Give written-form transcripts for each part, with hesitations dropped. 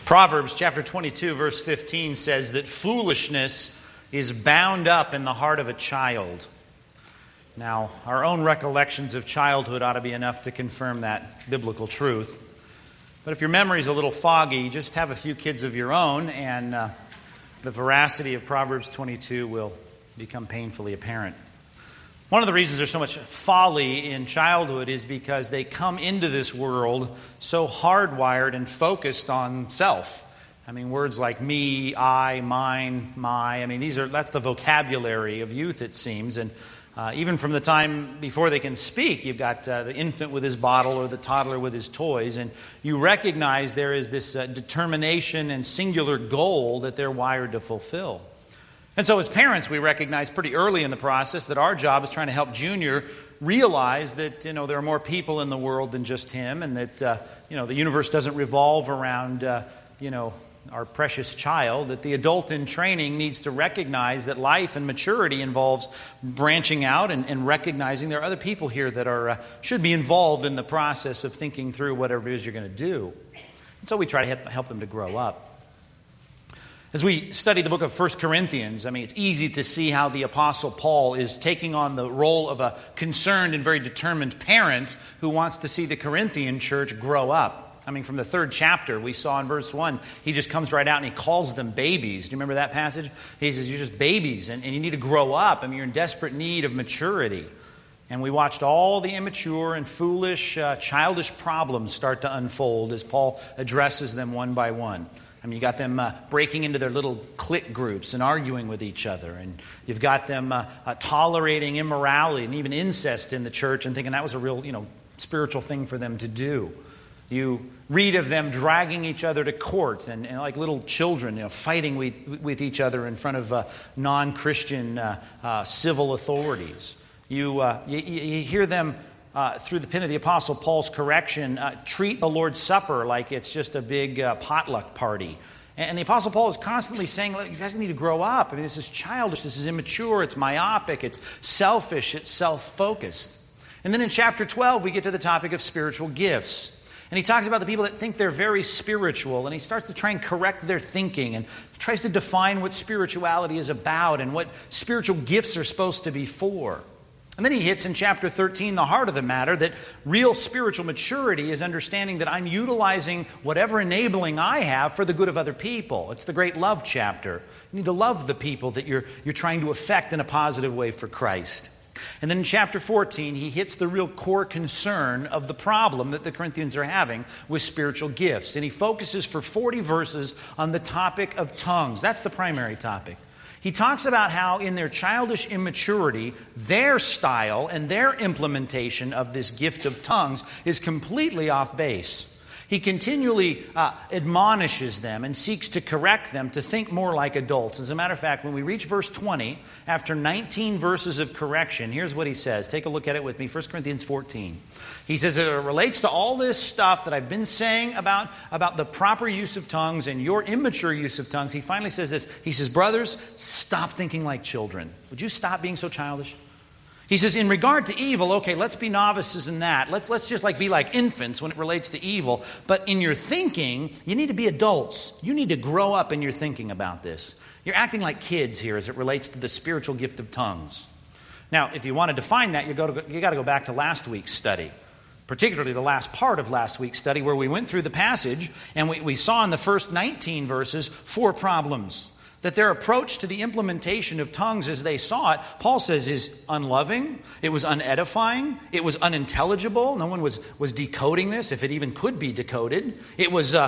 Proverbs chapter 22, verse 15 says that foolishness is bound up in the heart of a child. Now, our own recollections of childhood ought to be enough to confirm that biblical truth. But if your memory's a little foggy, just have a few kids of your own, and the veracity of Proverbs 22 will become painfully apparent. One of the reasons there's so much folly in childhood is because they come into this world so hardwired and focused on self. I mean, words like me, I, mine, my. I mean, that's the vocabulary of youth, it seems. And even from the time before they can speak, you've got the infant with his bottle or the toddler with his toys. And you recognize there is this determination and singular goal that they're wired to fulfill. And so as parents, we recognize pretty early in the process that our job is trying to help Junior realize that, there are more people in the world than just him, and that, the universe doesn't revolve around, our precious child, that the adult in training needs to recognize that life and maturity involves branching out and recognizing there are other people here that should be involved in the process of thinking through whatever it is you're going to do. And so we try to help them to grow up. As we study the book of 1 Corinthians, it's easy to see how the Apostle Paul is taking on the role of a concerned and very determined parent who wants to see the Corinthian church grow up. From the 3rd chapter, we saw in verse 1, he just comes right out and he calls them babies. Do you remember that passage? He says, you're just babies and you need to grow up. You're in desperate need of maturity. And we watched all the immature and foolish, childish problems start to unfold as Paul addresses them one by one. You got them breaking into their little clique groups and arguing with each other. And you've got them tolerating immorality and even incest in the church and thinking that was a real, spiritual thing for them to do. You read of them dragging each other to court and like little children, fighting with each other in front of non-Christian civil authorities. You hear them through the pen of the Apostle Paul's correction, treat the Lord's Supper like it's just a big potluck party. And the Apostle Paul is constantly saying, look, you guys need to grow up. This is childish, this is immature, it's myopic, it's selfish, it's self-focused. And then in chapter 12, we get to the topic of spiritual gifts. And he talks about the people that think they're very spiritual, and he starts to try and correct their thinking and tries to define what spirituality is about and what spiritual gifts are supposed to be for. And then he hits in chapter 13 the heart of the matter, that real spiritual maturity is understanding that I'm utilizing whatever enabling I have for the good of other people. It's the great love chapter. You need to love the people that you're trying to affect in a positive way for Christ. And then in chapter 14, he hits the real core concern of the problem that the Corinthians are having with spiritual gifts. And he focuses for 40 verses on the topic of tongues. That's the primary topic. He talks about how in their childish immaturity, their style and their implementation of this gift of tongues is completely off base. He continually admonishes them and seeks to correct them to think more like adults. As a matter of fact, when we reach verse 20, after 19 verses of correction, here's what he says. Take a look at it with me, 1 Corinthians 14. He says it relates to all this stuff that I've been saying about the proper use of tongues and your immature use of tongues. He finally says this. He says, brothers, stop thinking like children. Would you stop being so childish? He says, in regard to evil, okay, let's be novices in that. Let's just be like infants when it relates to evil. But in your thinking, you need to be adults. You need to grow up in your thinking about this. You're acting like kids here as it relates to the spiritual gift of tongues. Now, if you want to define that, you got to go back to last week's study, particularly the last part of last week's study where we went through the passage and we saw in the first 19 verses 4 problems. That their approach to the implementation of tongues as they saw it, Paul says, is unloving, it was unedifying, it was unintelligible. No one was decoding this, if it even could be decoded. It was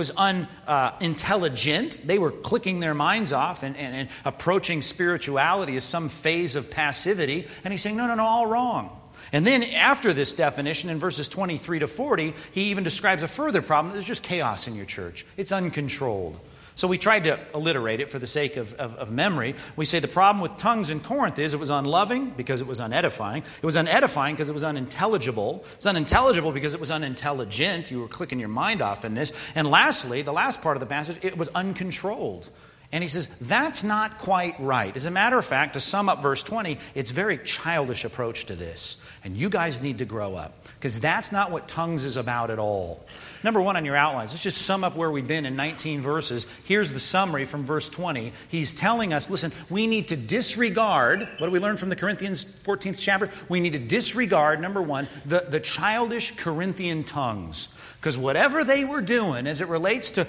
unintelligent. They were clicking their minds off and approaching spirituality as some phase of passivity. And he's saying, no, all wrong. And then after this definition, in verses 23 to 40, he even describes a further problem. There's just chaos in your church. It's uncontrolled. So we tried to alliterate it for the sake of memory. We say the problem with tongues in Corinth is it was unloving because it was unedifying. It was unedifying because it was unintelligible. It was unintelligible because it was unintelligent. You were clicking your mind off in this. And lastly, the last part of the passage, it was uncontrolled. And he says, that's not quite right. As a matter of fact, to sum up verse 20, it's a very childish approach to this. And you guys need to grow up, because that's not what tongues is about at all. Number one on your outlines, let's just sum up where we've been in 19 verses. Here's the summary from verse 20. He's telling us, listen, we need to disregard, what do we learn from the Corinthians 14th chapter? We need to disregard, number one, the childish Corinthian tongues. Because whatever they were doing as it relates to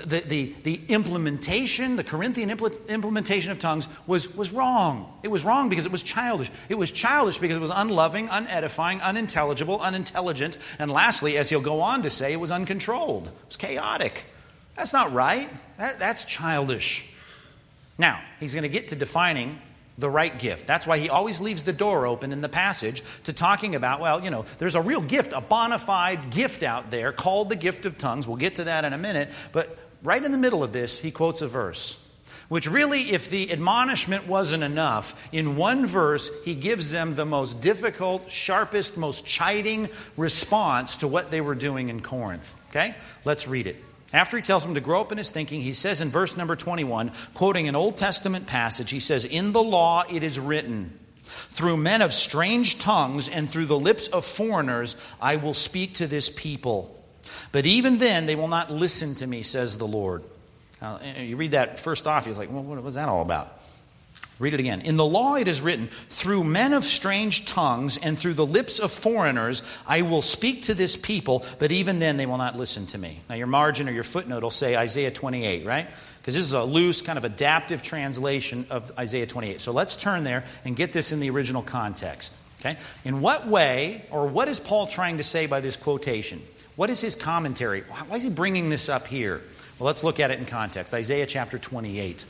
the implementation, the Corinthian implementation of tongues was wrong. It was wrong because it was childish. It was childish because it was unloving, unedifying, unintelligible, unintelligent. And lastly, as he'll go on to say, it was uncontrolled. It was chaotic. That's not right. That's childish. Now, he's going to get to defining the right gift. That's why he always leaves the door open in the passage to talking about, well, there's a real gift, a bona fide gift out there called the gift of tongues. We'll get to that in a minute. But right in the middle of this, he quotes a verse, which really, if the admonishment wasn't enough, in one verse, he gives them the most difficult, sharpest, most chiding response to what they were doing in Corinth. Okay? Let's read it. After he tells them to grow up in his thinking, he says in verse number 21, quoting an Old Testament passage, he says, "In the law it is written, through men of strange tongues and through the lips of foreigners I will speak to this people. But even then they will not listen to me, says the Lord." Now, you read that first off, he's like, well, what was that all about? Read it again. "In the law it is written, through men of strange tongues and through the lips of foreigners, I will speak to this people, but even then they will not listen to me." Now your margin or your footnote will say Isaiah 28, right? Because this is a loose, kind of adaptive translation of Isaiah 28. So let's turn there and get this in the original context. Okay? In what way, or what is Paul trying to say by this quotation? What is his commentary? Why is he bringing this up here? Well, let's look at it in context. Isaiah chapter 28.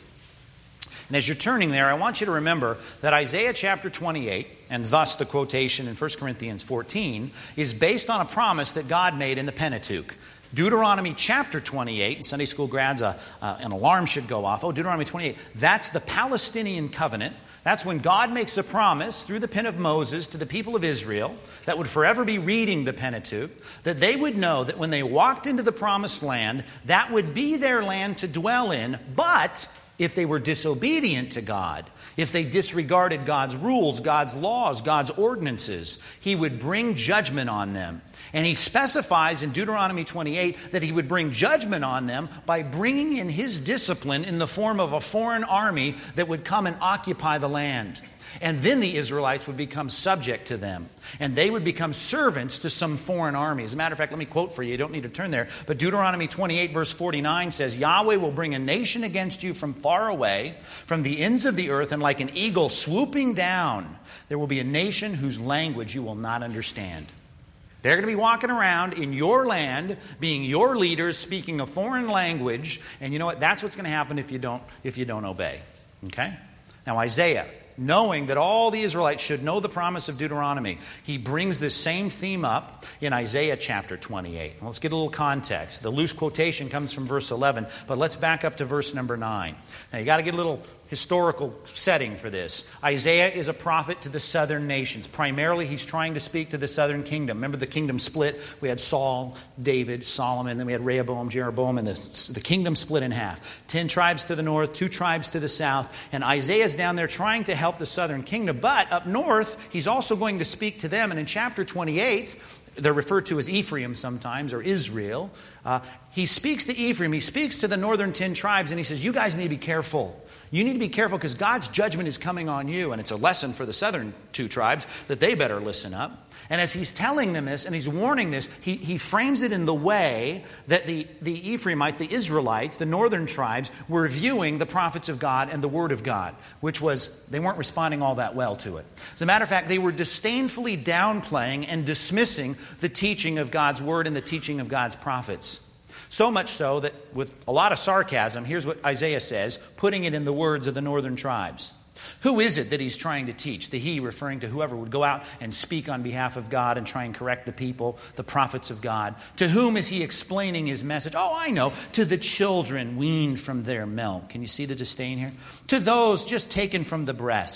And as you're turning there, I want you to remember that Isaiah chapter 28, and thus the quotation in 1 Corinthians 14, is based on a promise that God made in the Pentateuch. Deuteronomy chapter 28, and Sunday school grads, an alarm should go off. Oh, Deuteronomy 28, that's the Palestinian covenant. That's when God makes a promise through the pen of Moses to the people of Israel that would forever be reading the Pentateuch, that they would know that when they walked into the promised land, that would be their land to dwell in, but if they were disobedient to God, if they disregarded God's rules, God's laws, God's ordinances, he would bring judgment on them. And he specifies in Deuteronomy 28 that he would bring judgment on them by bringing in his discipline in the form of a foreign army that would come and occupy the land. And then the Israelites would become subject to them. And they would become servants to some foreign army. As a matter of fact, let me quote for you. You don't need to turn there. But Deuteronomy 28 verse 49 says, "Yahweh will bring a nation against you from far away, from the ends of the earth, and like an eagle swooping down, there will be a nation whose language you will not understand." They're going to be walking around in your land, being your leaders, speaking a foreign language. And you know what? That's what's going to happen if you don't obey. Okay? Now Isaiah, knowing that all the Israelites should know the promise of Deuteronomy, he brings this same theme up in Isaiah chapter 28. Well, let's get a little context. The loose quotation comes from verse 11, but let's back up to verse number 9. Now, you got to get a little historical setting for this. Isaiah is a prophet to the southern nations. Primarily, he's trying to speak to the southern kingdom. Remember the kingdom split? We had Saul, David, Solomon, then we had Rehoboam, Jeroboam, and the kingdom split in half. 10 tribes to the north, 2 tribes to the south, and Isaiah's down there trying to help the southern kingdom. But up north, he's also going to speak to them, and in chapter 28, they're referred to as Ephraim sometimes, or Israel. He speaks to Ephraim, he speaks to the northern 10 tribes, and he says, you guys need to be careful. You need to be careful because God's judgment is coming on you. And it's a lesson for the southern 2 tribes that they better listen up. And as he's telling them this and he's warning this, he frames it in the way that the Ephraimites, the Israelites, the northern tribes, were viewing the prophets of God and the word of God, which was they weren't responding all that well to it. As a matter of fact, they were disdainfully downplaying and dismissing the teaching of God's word and the teaching of God's prophets. So much so that with a lot of sarcasm, here's what Isaiah says, putting it in the words of the northern tribes. Who is it that he's trying to teach? The he referring to whoever would go out and speak on behalf of God and try and correct the people, the prophets of God. To whom is he explaining his message? Oh, I know. To the children weaned from their milk. Can you see the disdain here? To those just taken from the breast.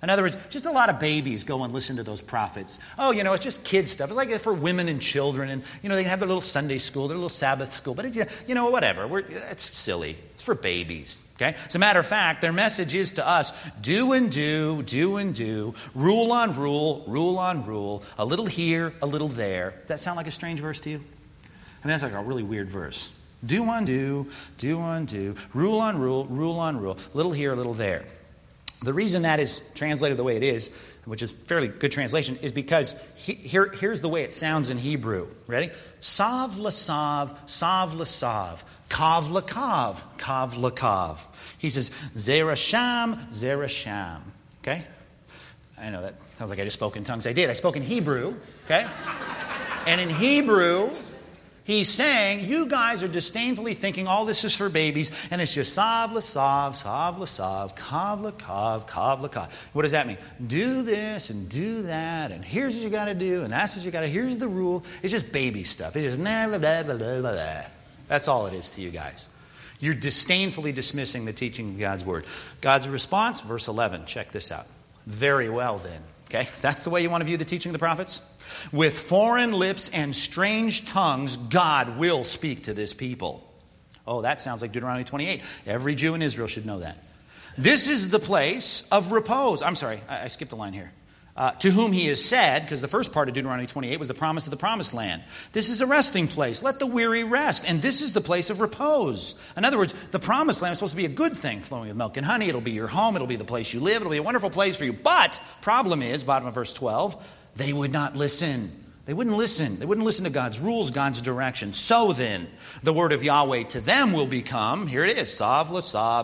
In other words, just a lot of babies go and listen to those prophets. Oh, it's just kid stuff. It's like for women and children, and they have their little Sunday school, their little Sabbath school, but it's, whatever. It's silly. It's for babies. Okay? As a matter of fact, their message is to us, do and do, do and do, rule on rule, rule on rule, a little here, a little there. Does that sound like a strange verse to you? I mean, that's like a really weird verse. Do on do, rule on rule, rule on rule, little here, a little there. The reason that is translated the way it is, which is fairly good translation, is because here's the way it sounds in Hebrew. Ready? Sav lasav, kav lakav, kav lakav. He says, zerasham, zerasham. Okay? I know that sounds like I just spoke in tongues. I did. I spoke in Hebrew. Okay? And in Hebrew, he's saying, you guys are disdainfully thinking all this is for babies, and it's just sav lasav, kav lakav, kav lakav. What does that mean? Do this and do that, and here's what you got to do, and that's what you got to. Here's the rule. It's just baby stuff. It's just blah, blah, blah, blah, blah, blah. That's all it is to you guys. You're disdainfully dismissing the teaching of God's word. God's response, verse 11. Check this out. Very well then. Okay, that's the way you want to view the teaching of the prophets? With foreign lips and strange tongues, God will speak to this people. Oh, that sounds like Deuteronomy 28. Every Jew in Israel should know that. This is the place of repose. I'm sorry, I skipped a line here. To whom he has said, because the first part of Deuteronomy 28 was the promise of the promised land. This is a resting place. Let the weary rest. And this is the place of repose. In other words, the promised land is supposed to be a good thing, flowing with milk and honey. It'll be your home. It'll be the place you live. It'll be a wonderful place for you. But, problem is, bottom of verse 12, they would not listen. They wouldn't listen. They wouldn't listen to God's rules, God's direction. So then, the word of Yahweh to them will become, here it is, sav lasav,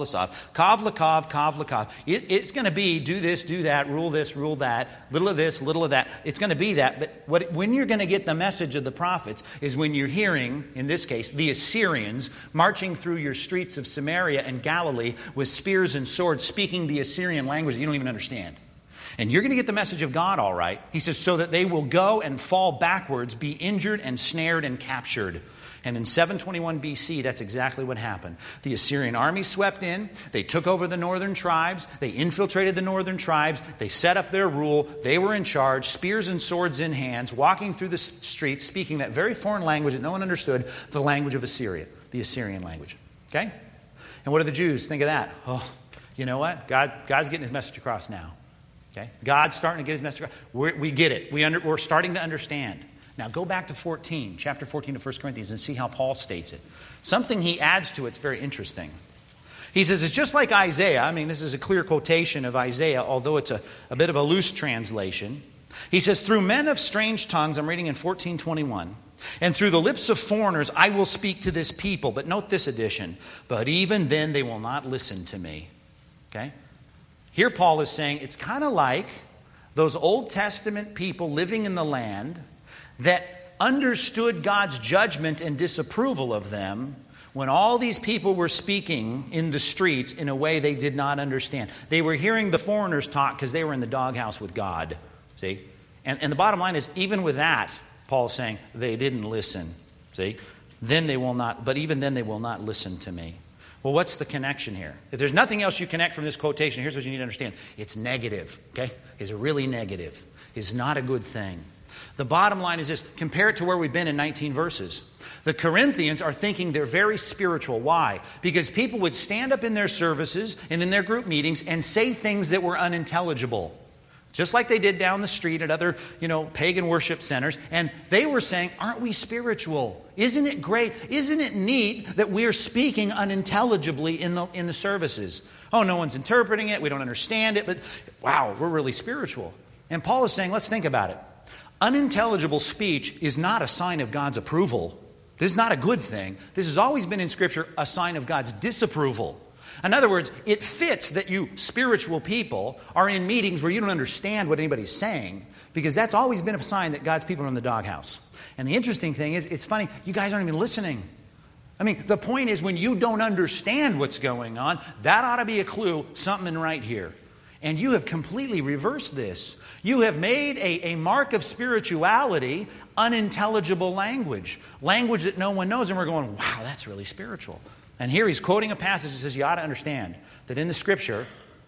kav lakav, kav lakav. It's going to be do this, do that, rule this, rule that, little of this, little of that. It's going to be that. But when you're going to get the message of the prophets is when you're hearing, in this case, the Assyrians marching through your streets of Samaria and Galilee with spears and swords, speaking the Assyrian language that you don't even understand. And you're going to get the message of God all right. He says, so that they will go and fall backwards, be injured and snared and captured. And in 721 BC, that's exactly what happened. The Assyrian army swept in. They took over the northern tribes. They infiltrated the northern tribes. They set up their rule. They were in charge, spears and swords in hands, walking through the streets, speaking that very foreign language that no one understood, the language of Assyria, the Assyrian language. Okay? And what do the Jews think of that? Oh, you know what? God's getting his message across now. Okay? God's starting to get his message across. We get it. We're starting to understand. Now go back to chapter 14 of 1 Corinthians and see how Paul states it. Something he adds to it's very interesting. He says it's just like Isaiah. I mean, this is a clear quotation of Isaiah, although it's a bit of a loose translation. He says, through men of strange tongues, I'm reading in 14:21, and through the lips of foreigners I will speak to this people. But note this addition, but even then they will not listen to me. Okay? Here Paul is saying it's kind of like those Old Testament people living in the land that understood God's judgment and disapproval of them when all these people were speaking in the streets in a way they did not understand. They were hearing the foreigners talk because they were in the doghouse with God. See? And the bottom line is, even with that, Paul's saying, they didn't listen. See? Then they will not, but even then they will not listen to me. Well, what's the connection here? If there's nothing else you connect from this quotation, here's what you need to understand. It's negative, okay? It's really negative. It's not a good thing. The bottom line is this. Compare it to where we've been in 19 verses. The Corinthians are thinking they're very spiritual. Why? Because people would stand up in their services and in their group meetings and say things that were unintelligible. Just like they did down the street at other, pagan worship centers. And they were saying, aren't we spiritual? Isn't it great? Isn't it neat that we're speaking unintelligibly in the services? Oh, no one's interpreting it. We don't understand it. But wow, we're really spiritual. And Paul is saying, let's think about it. Unintelligible speech is not a sign of God's approval. This is not a good thing. This has always been in Scripture a sign of God's disapproval. In other words, it fits that you spiritual people are in meetings where you don't understand what anybody's saying, because that's always been a sign that God's people are in the doghouse. And the interesting thing is, it's funny, you guys aren't even listening. I mean, the point is, when you don't understand what's going on, that ought to be a clue, something right here. And you have completely reversed this. You have made a mark of spirituality unintelligible language that no one knows, and we're going, wow, that's really spiritual. And here he's quoting a passage that says you ought to understand that in the Scripture,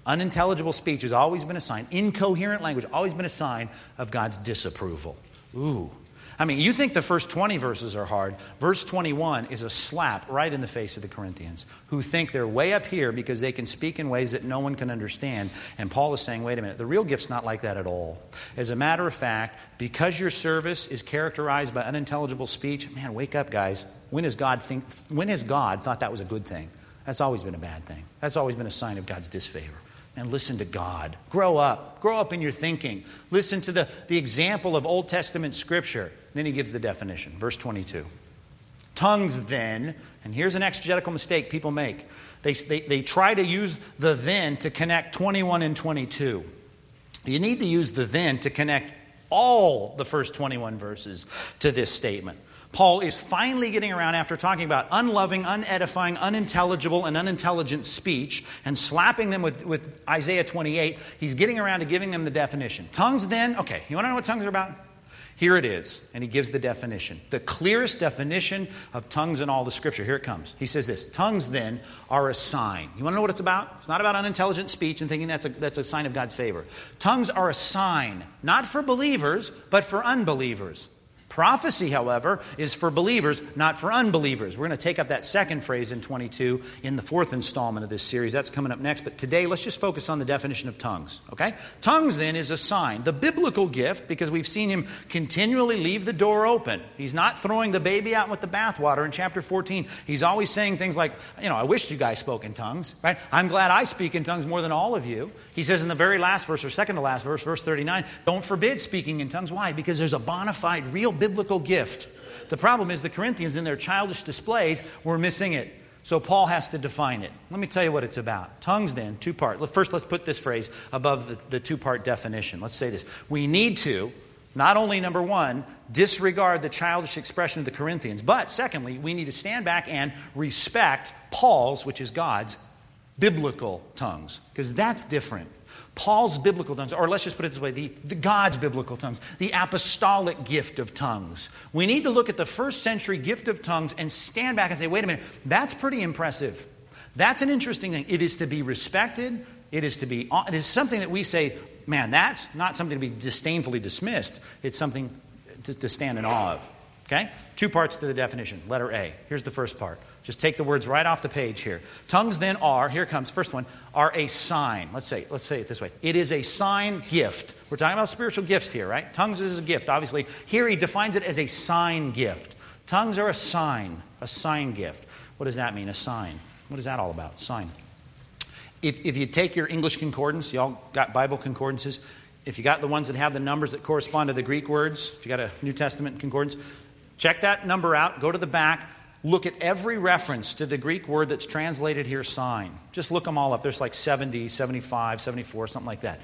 Unintelligible speech has always been a sign. Incoherent language has always been a sign of God's disapproval. Ooh. I mean, you think the first 20 verses are hard. Verse 21 is a slap right in the face of the Corinthians, who think they're way up here because they can speak in ways that no one can understand. And Paul is saying, wait a minute, the real gift's not like that at all. As a matter of fact, because your service is characterized by unintelligible speech, man, wake up, guys. When has God thought that was a good thing? That's always been a bad thing. That's always been a sign of God's disfavor. And listen to God. Grow up. Grow up in your thinking. Listen to the example of Old Testament Scripture. Then he gives the definition. Verse 22. Tongues then, and here's an exegetical mistake people make. They try to use the then to connect 21 and 22. You need to use the then to connect all the first 21 verses to this statement. Paul is finally getting around, after talking about unloving, unedifying, unintelligible, and unintelligent speech and slapping them with Isaiah 28, he's getting around to giving them the definition. Tongues then, okay, you want to know what tongues are about? Here it is, and he gives the definition. The clearest definition of tongues in all the Scripture. Here it comes. He says this, tongues then are a sign. You want to know what it's about? It's not about unintelligent speech and thinking that's a sign of God's favor. Tongues are a sign, not for believers, but for unbelievers. Prophecy, however, is for believers, not for unbelievers. We're going to take up that second phrase in 22 in the fourth installment of this series. That's coming up next. But today, let's just focus on the definition of tongues. Okay? Tongues, then, is a sign. The biblical gift, because we've seen him continually leave the door open. He's not throwing the baby out with the bathwater in chapter 14. He's always saying things like, I wish you guys spoke in tongues. Right? I'm glad I speak in tongues more than all of you. He says in the very last verse, or second to last verse, verse 39, don't forbid speaking in tongues. Why? Because there's a bona fide, real biblical gift. The problem is the Corinthians, in their childish displays, were missing it. So Paul has to define it. Let me tell you what it's about. Tongues then, two-part. First, let's put this phrase above the two-part definition. Let's say this. We need to, not only, number one, disregard the childish expression of the Corinthians, but secondly, we need to stand back and respect Paul's, which is God's, biblical tongues. Because that's different. Paul's biblical tongues, or let's just put it this way, the God's biblical tongues, the apostolic gift of tongues. We need to look at the first century gift of tongues and stand back and say, wait a minute, that's pretty impressive. That's an interesting thing. It is to be respected. It is something that we say, man, that's not something to be disdainfully dismissed. It's something to stand in awe of. Okay? Two parts to the definition. Letter A. Here's the first part. Just take the words right off the page here. Tongues then are, here comes, first one, are a sign. Let's say it this way. It is a sign gift. We're talking about spiritual gifts here, right? Tongues is a gift, obviously. Here he defines it as a sign gift. Tongues are a sign gift. What does that mean, a sign? What is that all about, sign? If you take your English concordance, you all got Bible concordances. If you got the ones that have the numbers that correspond to the Greek words, if you got a New Testament concordance, check that number out, go to the back, look at every reference to the Greek word that's translated here, sign. Just look them all up. There's like 70, 75, 74, something like that.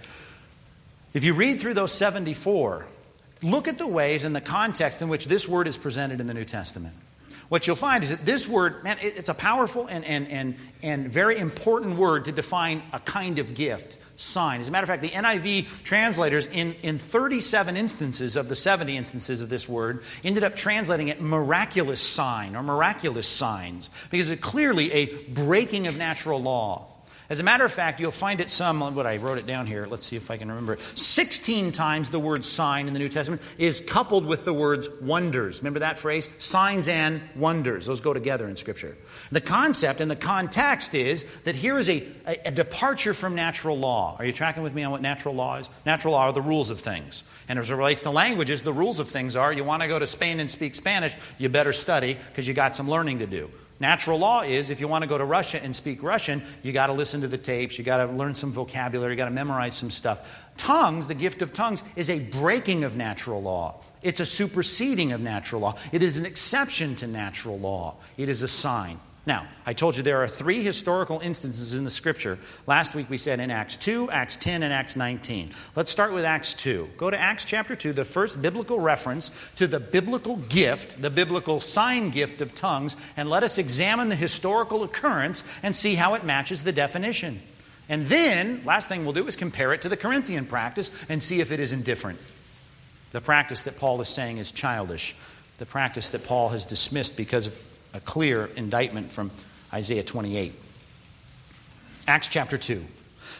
If you read through those 74, look at the ways and the context in which this word is presented in the New Testament. What you'll find is that this word, man, it's a powerful and very important word to define a kind of gift, sign. As a matter of fact, the NIV translators in 37 instances of the 70 instances of this word ended up translating it miraculous sign or miraculous signs because it's clearly a breaking of natural law. As a matter of fact, you'll find it I wrote it down here. Let's see if I can remember it. 16 times the word sign in the New Testament is coupled with the words wonders. Remember that phrase? Signs and wonders. Those go together in Scripture. The concept and the context is that here is a departure from natural law. Are you tracking with me on what natural law is? Natural law are the rules of things. And as it relates to languages, the rules of things are you want to go to Spain and speak Spanish, you better study because you got some learning to do. Natural law is if you want to go to Russia and speak Russian, you got to listen to the tapes, you got to learn some vocabulary, you got to memorize some stuff. Tongues, the gift of tongues, is a breaking of natural law. It's a superseding of natural law. It is an exception to natural law. It is a sign. Now, I told you there are 3 historical instances in the Scripture. Last week we said in Acts 2, Acts 10, and Acts 19. Let's start with Acts 2. Go to Acts chapter 2, the first biblical reference to the biblical gift, the biblical sign gift of tongues, and let us examine the historical occurrence and see how it matches the definition. And then, last thing we'll do is compare it to the Corinthian practice and see if it isn't different. The practice that Paul is saying is childish. The practice that Paul has dismissed because of a clear indictment from Isaiah 28. Acts chapter 2.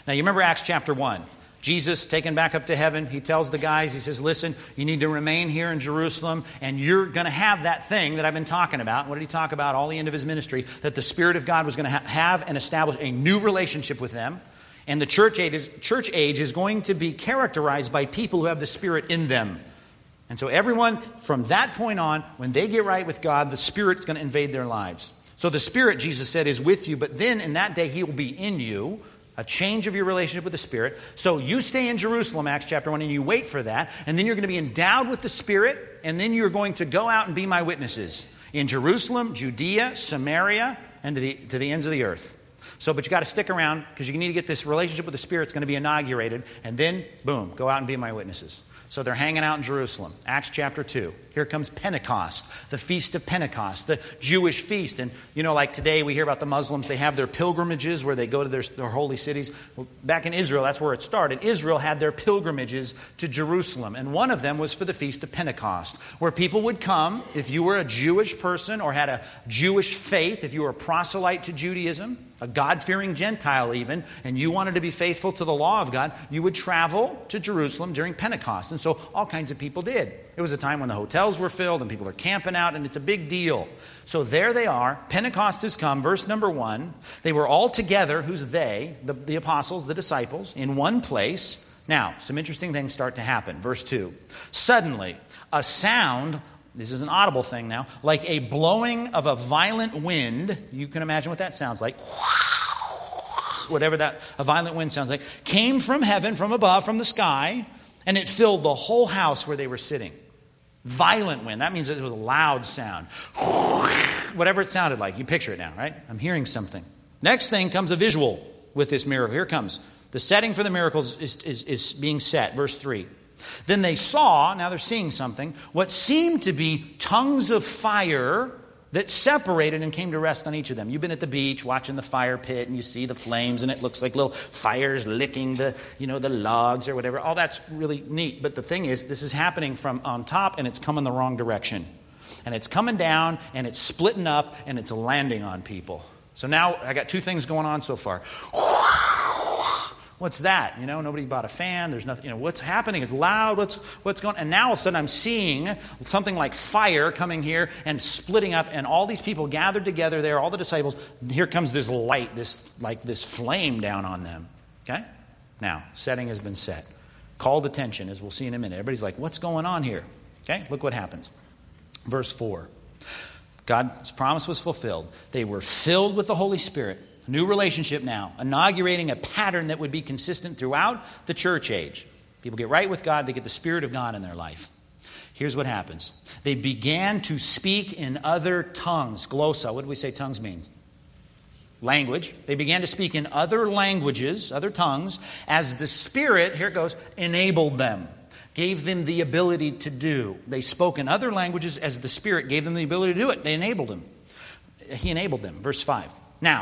Now, you remember Acts chapter 1. Jesus taken back up to heaven. He tells the guys, he says, listen, you need to remain here in Jerusalem, and you're going to have that thing that I've been talking about. What did he talk about all the end of his ministry? That the Spirit of God was going to have and establish a new relationship with them. And the church age is going to be characterized by people who have the Spirit in them. And so everyone from that point on, when they get right with God, the Spirit's going to invade their lives. So the Spirit, Jesus said, is with you, but then in that day He will be in you. A change of your relationship with the Spirit. So you stay in Jerusalem, Acts chapter 1, and you wait for that. And then you're going to be endowed with the Spirit. And then you're going to go out and be my witnesses in Jerusalem, Judea, Samaria, and to the ends of the earth. So, but you got to stick around because you need to get this relationship with the Spirit. It's going to be inaugurated. And then, boom, go out and be my witnesses. So they're hanging out in Jerusalem. Acts chapter 2. Here comes Pentecost, the Feast of Pentecost, the Jewish feast. And, like today we hear about the Muslims. They have their pilgrimages where they go to their holy cities. Well, back in Israel, that's where it started. Israel had their pilgrimages to Jerusalem. And one of them was for the Feast of Pentecost, where people would come, if you were a Jewish person or had a Jewish faith, if you were a proselyte to Judaism, a God-fearing Gentile even, and you wanted to be faithful to the law of God, you would travel to Jerusalem during Pentecost. And so all kinds of people did. It was a time when the hotels were filled and people are camping out, and it's a big deal. So there they are. Pentecost has come. Verse number 1. They were all together. Who's they? The apostles, the disciples, in one place. Now, some interesting things start to happen. Verse 2. Suddenly, a sound, this is an audible thing now, like a blowing of a violent wind. You can imagine what that sounds like. Whatever a violent wind sounds like, came from heaven, from above, from the sky, and it filled the whole house where they were sitting. Violent wind. That means it was a loud sound. Whatever it sounded like. You picture it now, right? I'm hearing something. Next thing comes a visual with this miracle. Here it comes. The setting for the miracles is being set. Verse 3. Then they saw, now they're seeing something, what seemed to be tongues of fire that separated and came to rest on each of them. You've been at the beach watching the fire pit and you see the flames and it looks like little fires licking the logs or whatever. All that's really neat. But the thing is, this is happening from on top and it's coming the wrong direction. And it's coming down and it's splitting up and it's landing on people. So now I got two things going on so far. What's that? Nobody bought a fan. There's nothing. What's happening? It's loud. What's going on? And now all of a sudden I'm seeing something like fire coming here and splitting up, and all these people gathered together there, all the disciples. Here comes this light, this flame down on them. Okay? Now, setting has been set. Called attention, as we'll see in a minute. Everybody's like, what's going on here? Okay? Look what happens. Verse 4. God's promise was fulfilled. They were filled with the Holy Spirit. New relationship now, inaugurating a pattern that would be consistent throughout the church age. People get right with God, they get the Spirit of God in their life. Here's what happens. They began to speak in other tongues. Glossa, what do we say tongues means? Language. They began to speak in other languages, other tongues, as the Spirit, here it goes, enabled them. Gave them the ability to do. They spoke in other languages as the Spirit gave them the ability to do it. They enabled them. He enabled them. Verse 5. Now,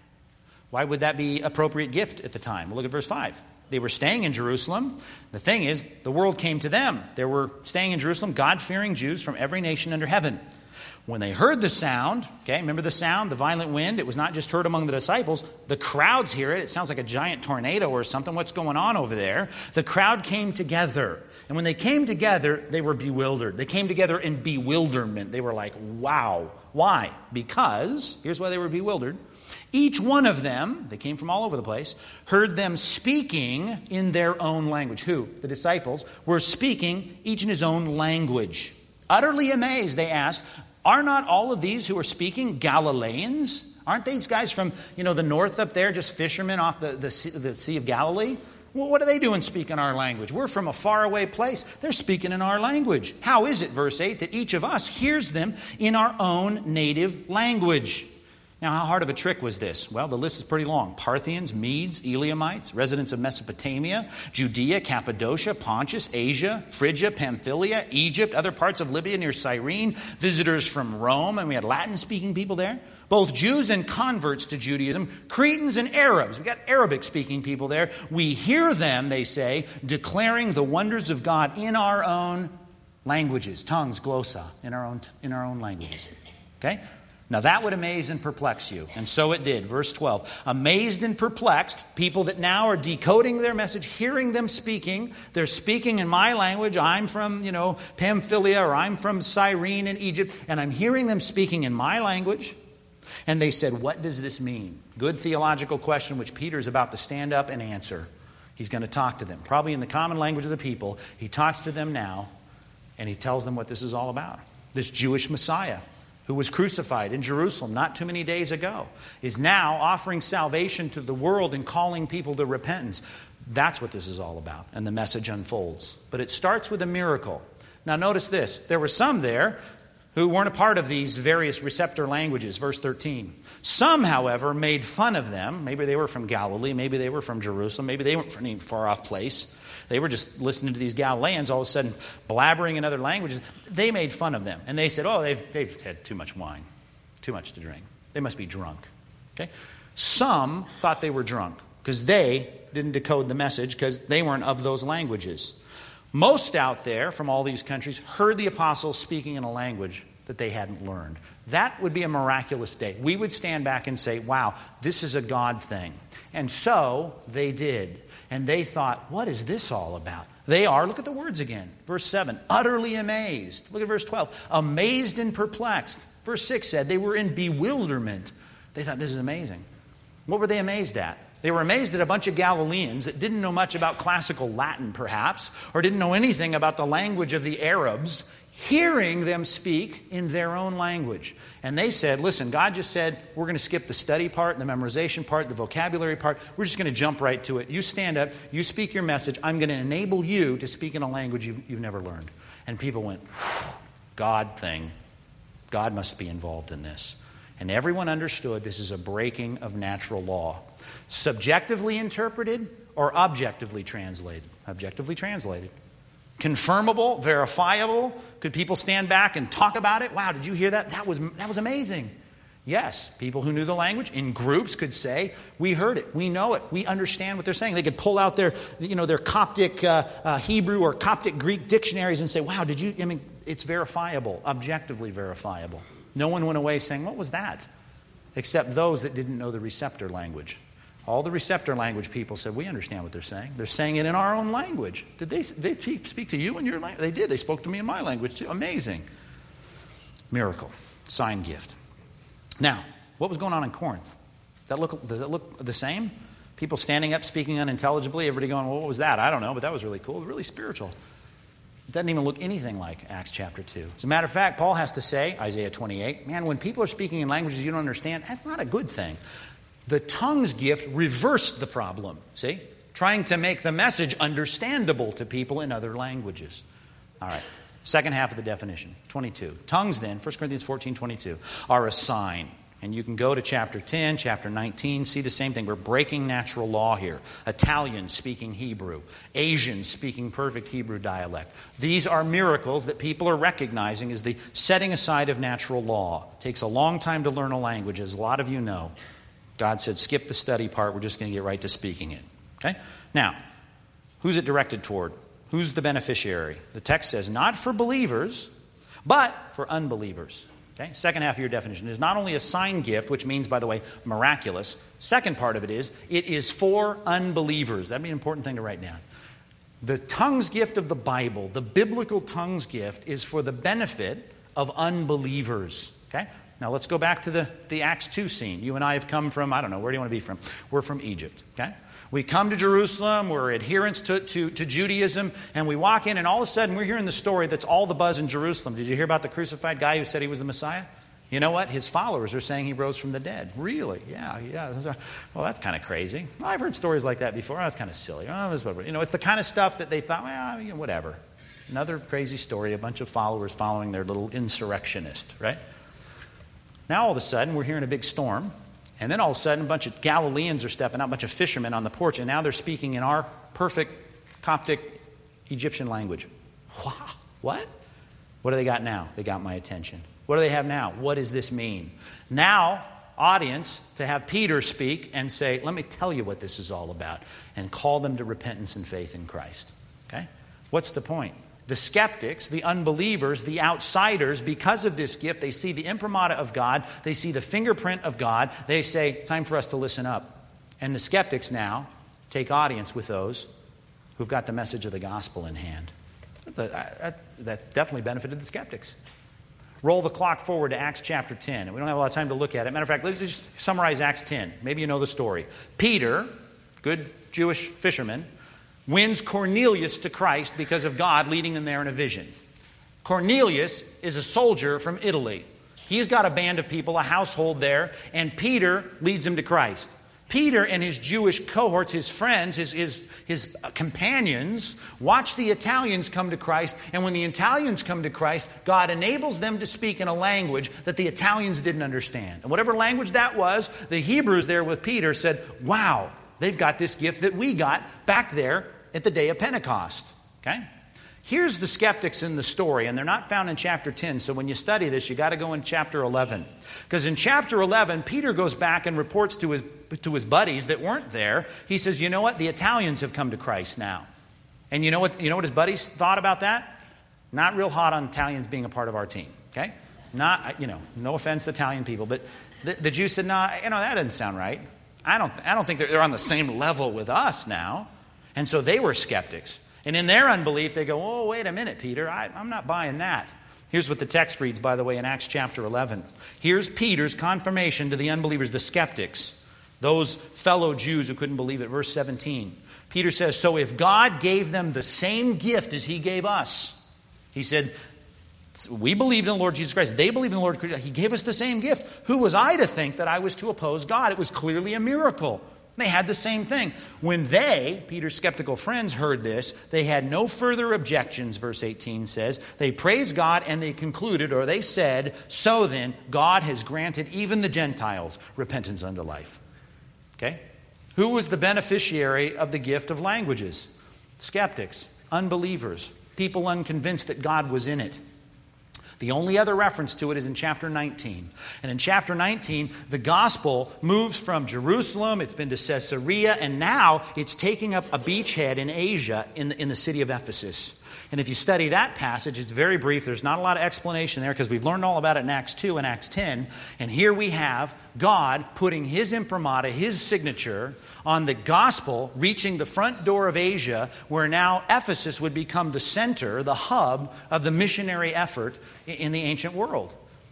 why would that be appropriate gift at the time? Well, look at verse 5. They were staying in Jerusalem. The thing is, the world came to them. They were staying in Jerusalem, God-fearing Jews from every nation under heaven. When they heard the sound, okay, remember the sound, the violent wind? It was not just heard among the disciples. The crowds hear it. It sounds like a giant tornado or something. What's going on over there? The crowd came together. And when they came together, they were bewildered. They came together in bewilderment. They were like, wow. Why? Because, here's why they were bewildered. Each one of them, they came from all over the place, heard them speaking in their own language. Who? The disciples were speaking each in his own language. Utterly amazed, they asked, are not all of these who are speaking Galileans? Aren't these guys from, the north up there, just fishermen off the Sea of Galilee? Well, what are they doing speaking our language? We're from a faraway place. They're speaking in our language. How is it, verse 8, that each of us hears them in our own native language? Now, how hard of a trick was this? Well, the list is pretty long. Parthians, Medes, Elamites, residents of Mesopotamia, Judea, Cappadocia, Pontus, Asia, Phrygia, Pamphylia, Egypt, other parts of Libya near Cyrene, visitors from Rome, and we had Latin-speaking people there. Both Jews and converts to Judaism, Cretans and Arabs. We got Arabic-speaking people there. We hear them, they say, declaring the wonders of God in our own languages, tongues, glossa, in our own languages. Okay? Now that would amaze and perplex you. And so it did. Verse 12. Amazed and perplexed, people that now are decoding their message, hearing them speaking. They're speaking in my language. I'm from, Pamphylia, or I'm from Cyrene in Egypt. And I'm hearing them speaking in my language. And they said, what does this mean? Good theological question, which Peter's about to stand up and answer. He's going to talk to them, probably in the common language of the people. He talks to them now, and he tells them what this is all about. This Jewish Messiah, who was crucified in Jerusalem not too many days ago, is now offering salvation to the world and calling people to repentance. That's what this is all about, and the message unfolds. But it starts with a miracle. Now notice this. There were some there who weren't a part of these various receptor languages, verse 13. Some, however, made fun of them. Maybe they were from Galilee, maybe they were from Jerusalem, maybe they weren't from any far-off place. They were just listening to these Galileans all of a sudden blabbering in other languages. They made fun of them. And they said, they've had too much wine, too much to drink. They must be drunk. Okay? Some thought they were drunk because they didn't decode the message because they weren't of those languages. Most out there from all these countries heard the apostles speaking in a language that they hadn't learned. That would be a miraculous day. We would stand back and say, wow, this is a God thing. And so they did. And they thought, what is this all about? They are, look at the words again. Verse 7, utterly amazed. Look at verse 12, amazed and perplexed. Verse 6 said they were in bewilderment. They thought, this is amazing. What were they amazed at? They were amazed at a bunch of Galileans that didn't know much about classical Latin, perhaps, or didn't know anything about the language of the Arabs, hearing them speak in their own language. And they said, listen, God just said, we're going to skip the study part, the memorization part, the vocabulary part. We're just going to jump right to it. You stand up, you speak your message. I'm going to enable you to speak in a language you've never learned. And people went, God thing. God must be involved in this. And everyone understood this is a breaking of natural law. Subjectively interpreted or objectively translated? Objectively translated. Confirmable, verifiable. Could people stand back and talk about it? Wow, did you hear that? That was amazing. Yes, people who knew the language in groups could say, we heard it, we know it, we understand what they're saying. They could pull out their Coptic Hebrew or Coptic Greek dictionaries and say, wow, it's verifiable, objectively verifiable. No one went away saying, what was that? Except those that didn't know the receptor language. All the receptor language people said, we understand what they're saying. They're saying it in our own language. Did they speak to you in your language? They did. They spoke to me in my language too. Amazing. Miracle. Sign gift. Now, what was going on in Corinth? Does that look the same? People standing up, speaking unintelligibly, everybody going, well, what was that? I don't know, but that was really cool, really spiritual. It doesn't even look anything like Acts chapter 2. As a matter of fact, Paul has to say, Isaiah 28, man, when people are speaking in languages you don't understand, that's not a good thing. The tongues gift reversed the problem, see? Trying to make the message understandable to people in other languages. All right, second half of the definition, 22. Tongues then, 1 Corinthians 14:22, are a sign. And you can go to chapter 10, chapter 19, see the same thing. We're breaking natural law here. Italians speaking Hebrew. Asians speaking perfect Hebrew dialect. These are miracles that people are recognizing as the setting aside of natural law. It takes a long time to learn a language, as a lot of you know. God said, skip the study part. We're just going to get right to speaking it. Okay? Now, who's it directed toward? Who's the beneficiary? The text says, not for believers, but for unbelievers. Okay? Second half of your definition is not only a sign gift, which means, by the way, miraculous. Second part of it is for unbelievers. That'd be an important thing to write down. The tongues gift of the Bible, the biblical tongues gift, is for the benefit of unbelievers. Okay? Now let's go back to the Acts 2 scene. You and I have come from, I don't know, where do you want to be from? We're from Egypt. Okay? We come to Jerusalem, we're adherents to Judaism, and we walk in, and all of a sudden we're hearing the story that's all the buzz in Jerusalem. Did you hear about the crucified guy who said he was the Messiah? You know what? His followers are saying he rose from the dead. Really? Yeah. Well, that's kind of crazy. Well, I've heard stories like that before. Oh, that's kind of silly. It's the kind of stuff that they thought, well, whatever. Another crazy story, a bunch of followers following their little insurrectionist, right? Now all of a sudden we're hearing a big storm. And then all of a sudden, a bunch of Galileans are stepping out, a bunch of fishermen on the porch, and now they're speaking in our perfect Coptic Egyptian language. Wow. What? What do they got now? They got my attention. What do they have now? What does this mean? Now, audience, to have Peter speak and say, let me tell you what this is all about, and call them to repentance and faith in Christ. Okay? What's the point? The skeptics, the unbelievers, the outsiders, because of this gift, they see the imprimatur of God, they see the fingerprint of God, they say, time for us to listen up. And the skeptics now take audience with those who've got the message of the gospel in hand. That definitely benefited the skeptics. Roll the clock forward to Acts chapter 10. We don't have a lot of time to look at it. Matter of fact, let's just summarize Acts 10. Maybe you know the story. Peter, good Jewish fisherman, wins Cornelius to Christ because of God leading him there in a vision. Cornelius is a soldier from Italy. He's got a band of people, a household there, and Peter leads him to Christ. Peter and his Jewish cohorts, his friends, his companions, watch the Italians come to Christ, and when the Italians come to Christ, God enables them to speak in a language that the Italians didn't understand. And whatever language that was, the Hebrews there with Peter said, wow, they've got this gift that we got back there at the day of Pentecost. Okay? Here's the skeptics in the story, and they're not found in chapter 10, so when you study this, you got to go in chapter 11. Because in chapter 11, Peter goes back and reports to his buddies that weren't there. He says, you know what? The Italians have come to Christ now. And you know what his buddies thought about that? Not real hot on Italians being a part of our team. Okay? Not, no offense to Italian people, but the Jews said, no, that doesn't sound right. I don't think they're on the same level with us now. And so they were skeptics. And in their unbelief, they go, oh, wait a minute, Peter, I'm not buying that. Here's what the text reads, by the way, in Acts chapter 11. Here's Peter's confirmation to the unbelievers, the skeptics, those fellow Jews who couldn't believe it. Verse 17. Peter says, so if God gave them the same gift as he gave us, he said, we believed in the Lord Jesus Christ. They believed in the Lord Jesus Christ. He gave us the same gift. Who was I to think that I was to oppose God? It was clearly a miracle. They had the same thing. When they, Peter's skeptical friends, heard this, they had no further objections, verse 18 says. They praised God and they concluded, or they said, so then, God has granted even the Gentiles repentance unto life. Okay? Who was the beneficiary of the gift of languages? Skeptics, unbelievers, people unconvinced that God was in it. The only other reference to it is in chapter 19. And in chapter 19, the gospel moves from Jerusalem, it's been to Caesarea, and now it's taking up a beachhead in Asia in the city of Ephesus. And if you study that passage, it's very brief. There's not a lot of explanation there because we've learned all about it in Acts 2 and Acts 10. And here we have God putting his imprimatur, his signature, on the gospel reaching the front door of Asia, where now Ephesus would become the center, the hub of the missionary effort in the ancient world.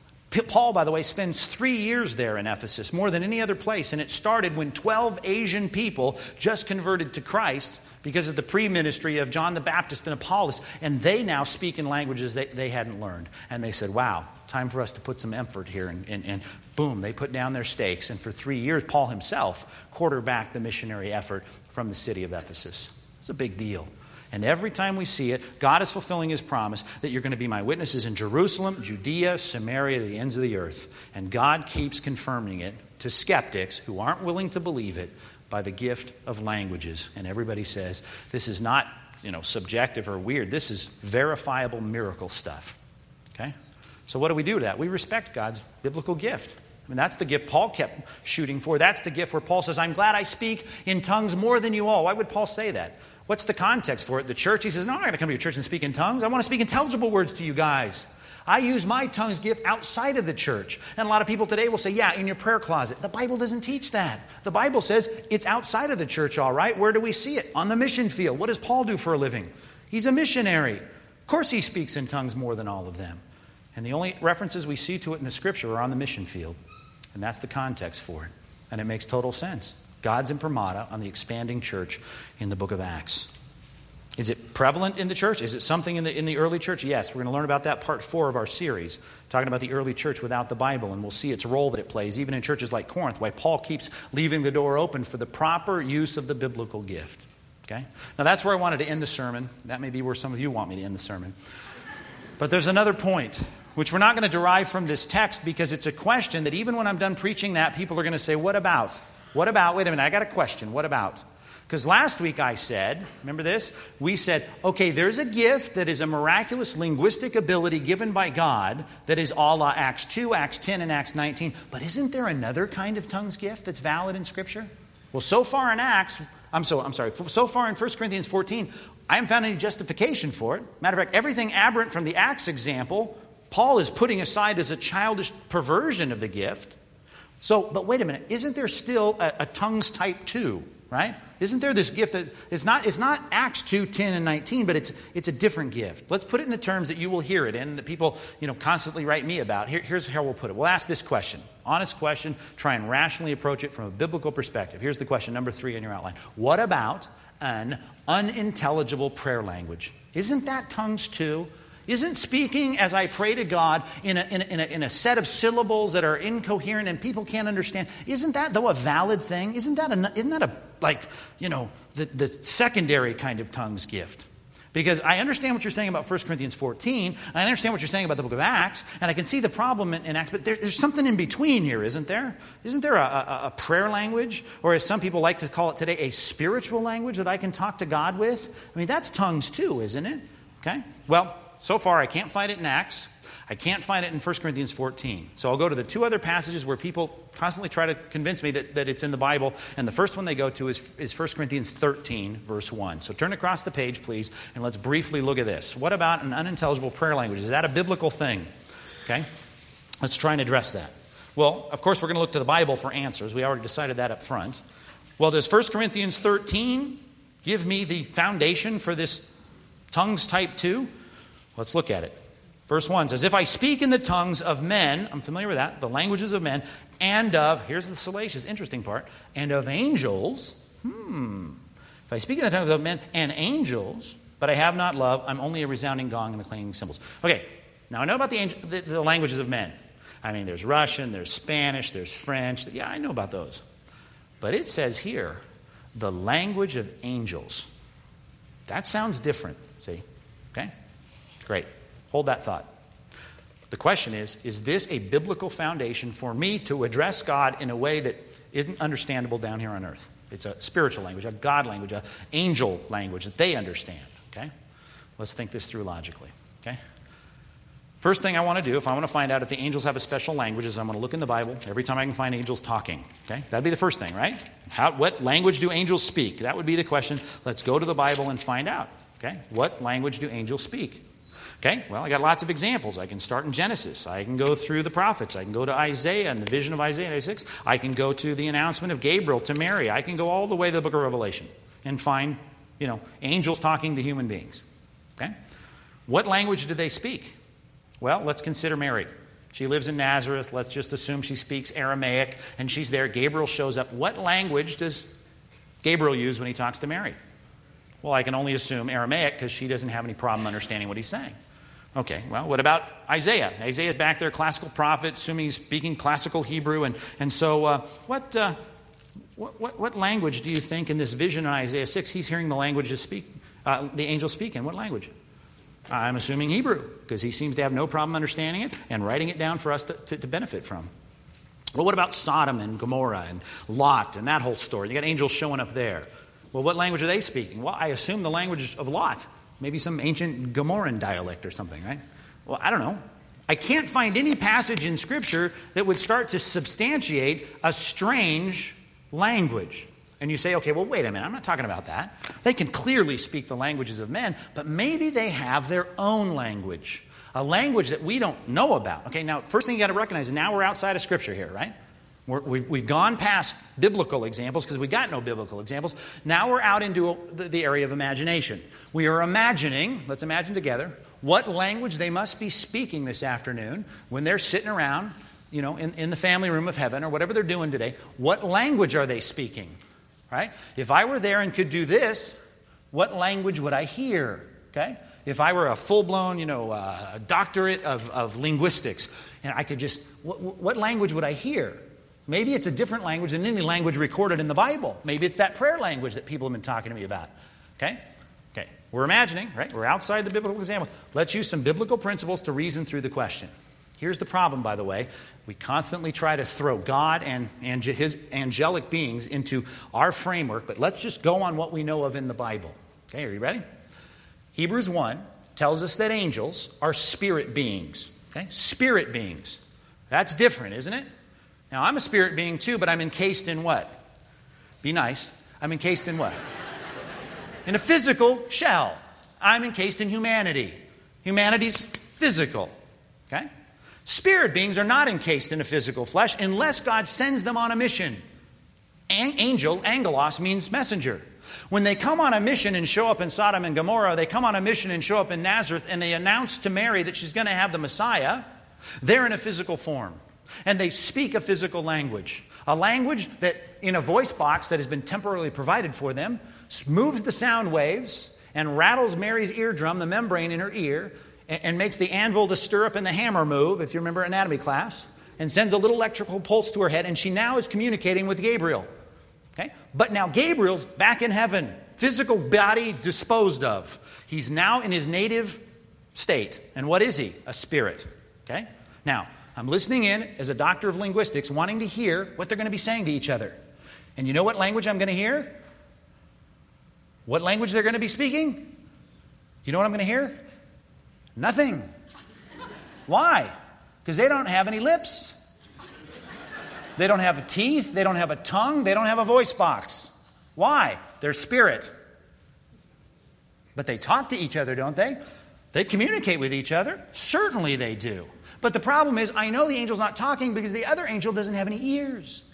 Paul, by the way, spends 3 years there in Ephesus, more than any other place. And it started when 12 Asian people just converted to Christ because of the pre-ministry of John the Baptist and Apollos. And they now speak in languages they hadn't learned. And they said, wow, time for us to put some effort here. And boom, they put down their stakes. And for 3 years, Paul himself quarterbacked the missionary effort from the city of Ephesus. It's a big deal. And every time we see it, God is fulfilling his promise that you're going to be my witnesses in Jerusalem, Judea, Samaria, to the ends of the earth. And God keeps confirming it to skeptics who aren't willing to believe it by the gift of languages. And everybody says, this is not, subjective or weird. This is verifiable miracle stuff. Okay? So what do we do to that? We respect God's biblical gift. I mean, that's the gift Paul kept shooting for. That's the gift where Paul says, I'm glad I speak in tongues more than you all. Why would Paul say that? What's the context for it? The church? He says, no, I'm not going to come to your church and speak in tongues. I want to speak intelligible words to you guys. I use my tongues gift outside of the church. And a lot of people today will say, yeah, in your prayer closet. The Bible doesn't teach that. The Bible says it's outside of the church, all right. Where do we see it? On the mission field. What does Paul do for a living? He's a missionary. Of course he speaks in tongues more than all of them. And the only references we see to it in the scripture are on the mission field. And that's the context for it. And it makes total sense. God's imprimatur on the expanding church in the book of Acts. Is it prevalent in the church? Is it something in the early church? Yes, we're going to learn about that part 4 of our series, talking about the early church without the Bible, and we'll see its role that it plays, even in churches like Corinth, why Paul keeps leaving the door open for the proper use of the biblical gift. Okay? Now that's where I wanted to end the sermon. That may be where some of you want me to end the sermon. But there's another point, which we're not going to derive from this text, because it's a question that even when I'm done preaching that, people are going to say, what about? What about? Wait a minute, I got a question. What about? Because last week I said, remember this? We said, okay, there's a gift that is a miraculous linguistic ability given by God that is a la Acts 2, Acts 10, and Acts 19. But isn't there another kind of tongues gift that's valid in Scripture? Well, so far in Acts, I'm sorry. So far in 1 Corinthians 14, I haven't found any justification for it. Matter of fact, everything aberrant from the Acts example, Paul is putting aside as a childish perversion of the gift. So, but wait a minute. Isn't there still a tongues type 2, right? Isn't there this gift that it's not Acts 2, 10, and 19, but it's a different gift. Let's put it in the terms that you will hear it in, that people constantly write me about. Here's how we'll put it. We'll ask this question. Honest question. Try and rationally approach it from a biblical perspective. Here's the question, number 3 in your outline. What about an unintelligible prayer language? Isn't that tongues too? Isn't speaking as I pray to God in a set of syllables that are incoherent and people can't understand? Isn't that though a valid thing? Isn't that the secondary kind of tongues gift? Because I understand what you're saying about 1 Corinthians 14. I understand what you're saying about the book of Acts, and I can see the problem in Acts. But there's something in between here, isn't there? Isn't there a prayer language, or as some people like to call it today, a spiritual language that I can talk to God with? I mean, that's tongues too, isn't it? Okay. Well. So far, I can't find it in Acts. I can't find it in 1 Corinthians 14. So I'll go to the 2 other passages where people constantly try to convince me that it's in the Bible. And the first one they go to is 1 Corinthians 13, verse 1. So turn across the page, please, and let's briefly look at this. What about an unintelligible prayer language? Is that a biblical thing? Okay? Let's try and address that. Well, of course, we're going to look to the Bible for answers. We already decided that up front. Well, does 1 Corinthians 13 give me the foundation for this tongues type 2? Let's look at it. Verse 1 says, if I speak in the tongues of men, I'm familiar with that, the languages of men, and of, here's the salacious, interesting part, and of angels, if I speak in the tongues of men and angels, but I have not love, I'm only a resounding gong and a clanging cymbals. Okay, now I know about the languages of men. I mean, there's Russian, there's Spanish, there's French. Yeah, I know about those. But it says here, the language of angels. That sounds different, see? Okay? Great. Hold that thought. The question is this a biblical foundation for me to address God in a way that isn't understandable down here on earth? It's a spiritual language, a God language, an angel language that they understand. Okay? Let's think this through logically. Okay? First thing I want to do, if I want to find out if the angels have a special language, is I'm going to look in the Bible every time I can find angels talking. Okay? That'd be the first thing, right? What language do angels speak? That would be the question. Let's go to the Bible and find out. Okay? What language do angels speak? Okay, well, I got lots of examples. I can start in Genesis. I can go through the prophets. I can go to Isaiah and the vision of Isaiah 6. I can go to the announcement of Gabriel to Mary. I can go all the way to the book of Revelation and find, angels talking to human beings. Okay? What language do they speak? Well, let's consider Mary. She lives in Nazareth. Let's just assume she speaks Aramaic, and she's there. Gabriel shows up. What language does Gabriel use when he talks to Mary? Well, I can only assume Aramaic because she doesn't have any problem understanding what he's saying. Okay, well, what about Isaiah? Isaiah's back there, classical prophet, assuming he's speaking classical Hebrew. And so what language do you think in this vision in Isaiah 6 he's hearing the angel speak in? What language? I'm assuming Hebrew, because he seems to have no problem understanding it and writing it down for us to benefit from. Well, what about Sodom and Gomorrah and Lot and that whole story? You got angels showing up there. Well, what language are they speaking? Well, I assume the language of Lot. Maybe some ancient Gomorran dialect or something, right? Well, I don't know. I can't find any passage in Scripture that would start to substantiate a strange language. And you say, okay, well, wait a minute. I'm not talking about that. They can clearly speak the languages of men, but maybe they have their own language, a language that we don't know about. Okay, now, first thing you got to recognize is now we're outside of Scripture here, right? We've gone past biblical examples because we got no biblical examples. Now we're out into the area of imagination. We are imagining, let's imagine together, what language they must be speaking this afternoon when they're sitting around, in the family room of heaven or whatever they're doing today. What language are they speaking? Right? If I were there and could do this, what language would I hear? Okay? If I were a full-blown, doctorate of linguistics, and I could just, what language would I hear? Maybe it's a different language than any language recorded in the Bible. Maybe it's that prayer language that people have been talking to me about. Okay? Okay. We're imagining, right? We're outside the biblical example. Let's use some biblical principles to reason through the question. Here's the problem, by the way. We constantly try to throw God and his angelic beings into our framework, but let's just go on what we know of in the Bible. Okay, are you ready? Hebrews 1 tells us that angels are spirit beings. Okay? Spirit beings. That's different, isn't it? Now, I'm a spirit being too, but I'm encased in what? Be nice. I'm encased in what? In a physical shell. I'm encased in humanity. Humanity's physical. Okay? Spirit beings are not encased in a physical flesh unless God sends them on a mission. Angel, angelos, means messenger. When they come on a mission and show up in Sodom and Gomorrah, they come on a mission and show up in Nazareth, and they announce to Mary that she's going to have the Messiah, they're in a physical form. And they speak a physical language. A language that, in a voice box that has been temporarily provided for them, moves the sound waves and rattles Mary's eardrum, the membrane in her ear, and makes the anvil to stir up and the hammer move, if you remember anatomy class, and sends a little electrical pulse to her head, and she now is communicating with Gabriel. Okay? But now Gabriel's back in heaven, physical body disposed of. He's now in his native state. And what is he? A spirit. Okay? Now, I'm listening in as a doctor of linguistics, wanting to hear what they're going to be saying to each other. And you know what language I'm going to hear? What language they're going to be speaking? You know what I'm going to hear? Nothing. Why? Because they don't have any lips. They don't have teeth. They don't have a tongue. They don't have a voice box. Why? They're spirit. But they talk to each other, don't they? They communicate with each other. Certainly they do. But the problem is, I know the angel's not talking because the other angel doesn't have any ears.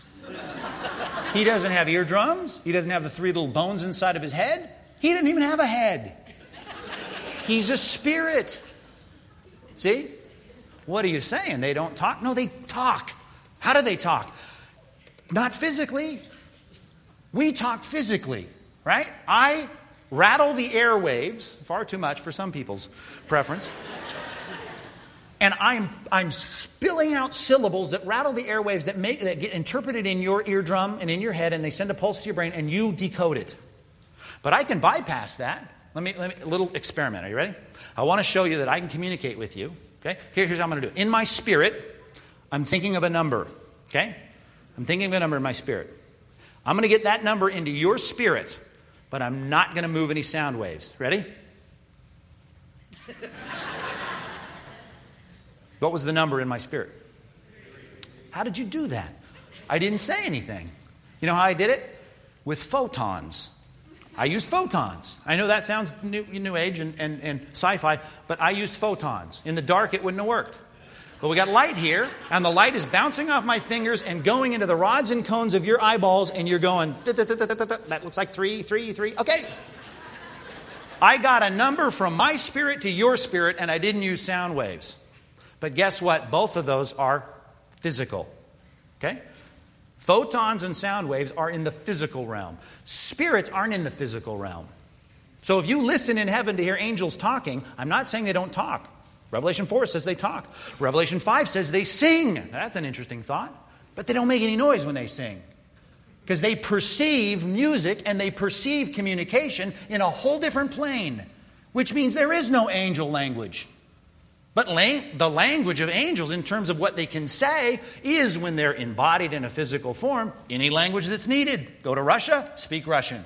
He doesn't have eardrums. He doesn't have the 3 little bones inside of his head. He doesn't even have a head. He's a spirit. See? What are you saying? They don't talk? No, they talk. How do they talk? Not physically. We talk physically, right? I rattle the airwaves, far too much for some people's preference. And I'm spilling out syllables that rattle the airwaves that get interpreted in your eardrum and in your head, and they send a pulse to your brain, and you decode it. But I can bypass that. Let me a little experiment. Are you ready? I want to show you that I can communicate with you. Okay? Here's how I'm going to do it. In my spirit, I'm thinking of a number. Okay? I'm thinking of a number in my spirit. I'm going to get that number into your spirit, but I'm not going to move any sound waves. Ready? What was the number in my spirit? How did you do that? I didn't say anything. You know how I did it? With photons. I used photons. I know that sounds new age and sci-fi, but I used photons. In the dark, it wouldn't have worked. But we got light here, and the light is bouncing off my fingers and going into the rods and cones of your eyeballs, and you're going, that looks like 3, 3, 3. Okay. I got a number from my spirit to your spirit, and I didn't use sound waves. But guess what? Both of those are physical. Okay? Photons and sound waves are in the physical realm. Spirits aren't in the physical realm. So if you listen in heaven to hear angels talking, I'm not saying they don't talk. Revelation 4 says they talk. Revelation 5 says they sing. That's an interesting thought. But they don't make any noise when they sing. Because they perceive music and they perceive communication in a whole different plane. Which means there is no angel language. But the language of angels in terms of what they can say is when they're embodied in a physical form, any language that's needed. Go to Russia, speak Russian.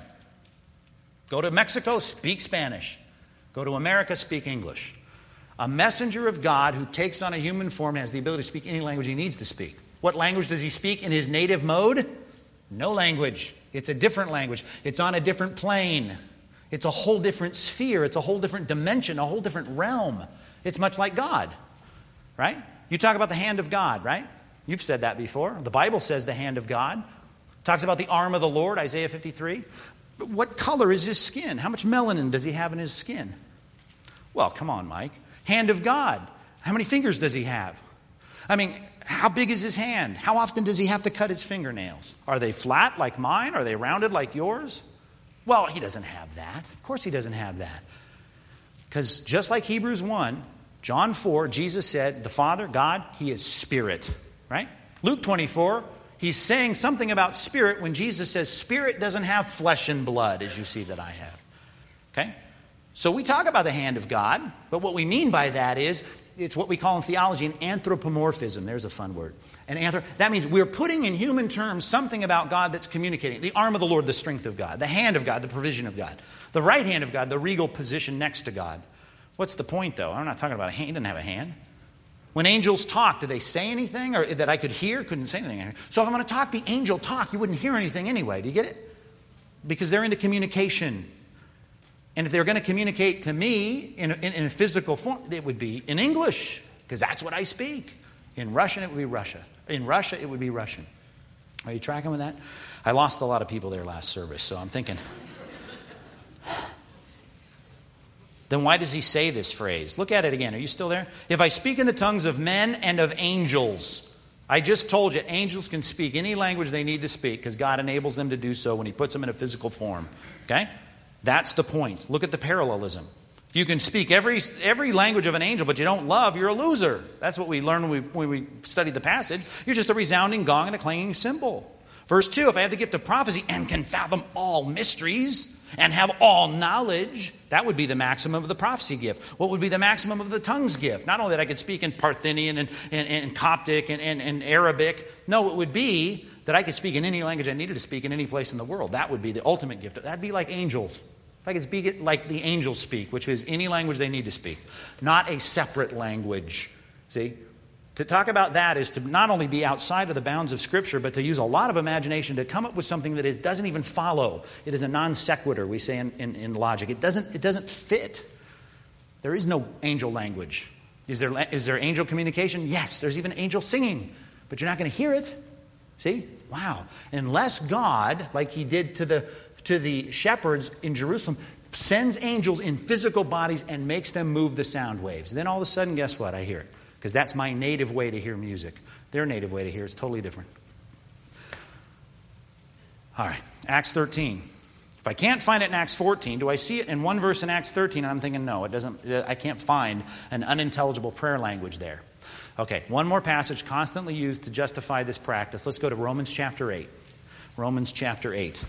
Go to Mexico, speak Spanish. Go to America, speak English. A messenger of God who takes on a human form has the ability to speak any language he needs to speak. What language does he speak in his native mode? No language. It's a different language. It's on a different plane. It's a whole different sphere. It's a whole different dimension, a whole different realm. It's much like God, right? You talk about the hand of God, right? You've said that before. The Bible says the hand of God. It talks about the arm of the Lord, Isaiah 53. But what color is his skin? How much melanin does he have in his skin? Well, come on, Mike. Hand of God. How many fingers does he have? I mean, how big is his hand? How often does he have to cut his fingernails? Are they flat like mine? Are they rounded like yours? Well, he doesn't have that. Of course he doesn't have that. Because just like Hebrews 1, John 4, Jesus said, the Father, God, he is spirit, right? Luke 24, he's saying something about spirit when Jesus says spirit doesn't have flesh and blood, as you see that I have. Okay? So we talk about the hand of God, but what we mean by that is, it's what we call in theology an anthropomorphism. There's a fun word. That means we're putting in human terms something about God that's communicating. The arm of the Lord, the strength of God. The hand of God, the provision of God. The right hand of God, the regal position next to God. What's the point, though? I'm not talking about a hand. He doesn't have a hand. When angels talk, do they say anything or that I could hear? Couldn't say anything. So if I'm going to talk the angel talk, you wouldn't hear anything anyway. Do you get it? because they're into communication. And if they're going to communicate to me in a physical form, it would be in English, because that's what I speak. In Russian, it would be Russia. In Russia, it would be Russian. Are you tracking with that? I lost a lot of people there last service, so I'm thinking. Then why does he say this phrase? Look at it again. Are you still there? If I speak in the tongues of men and of angels. I just told you, angels can speak any language they need to speak because God enables them to do so when he puts them in a physical form. Okay? That's the point. Look at the parallelism. If you can speak every language of an angel, but you don't love, you're a loser. That's what we learned when we studied the passage. You're just a resounding gong and a clanging cymbal. Verse 2, if I have the gift of prophecy and can fathom all mysteries and have all knowledge, that would be the maximum of the prophecy gift. What would be the maximum of the tongues gift? Not only that I could speak in Parthenian and Coptic and Arabic. No, it would be that I could speak in any language I needed to speak in any place in the world. That would be the ultimate gift. That'd be like angels. If I could speak it like the angels speak, which is any language they need to speak. Not a separate language. See? To talk about that is to not only be outside of the bounds of Scripture, but to use a lot of imagination to come up with something that doesn't even follow. It is a non sequitur, we say in logic. It doesn't fit. There is no angel language. Is there angel communication? Yes, there's even angel singing, but you're not going to hear it. See? Wow. Unless God, like he did to the shepherds in Jerusalem, sends angels in physical bodies and makes them move the sound waves. Then all of a sudden, guess what? I hear it. Because that's my native way to hear music. Their native way to hear it's totally different. All right, Acts 13. If I can't find it in Acts 14, do I see it in one verse in Acts 13? And I'm thinking, no, it doesn't. I can't find an unintelligible prayer language there. Okay, one more passage constantly used to justify this practice. Let's go to Romans chapter 8. Romans chapter 8.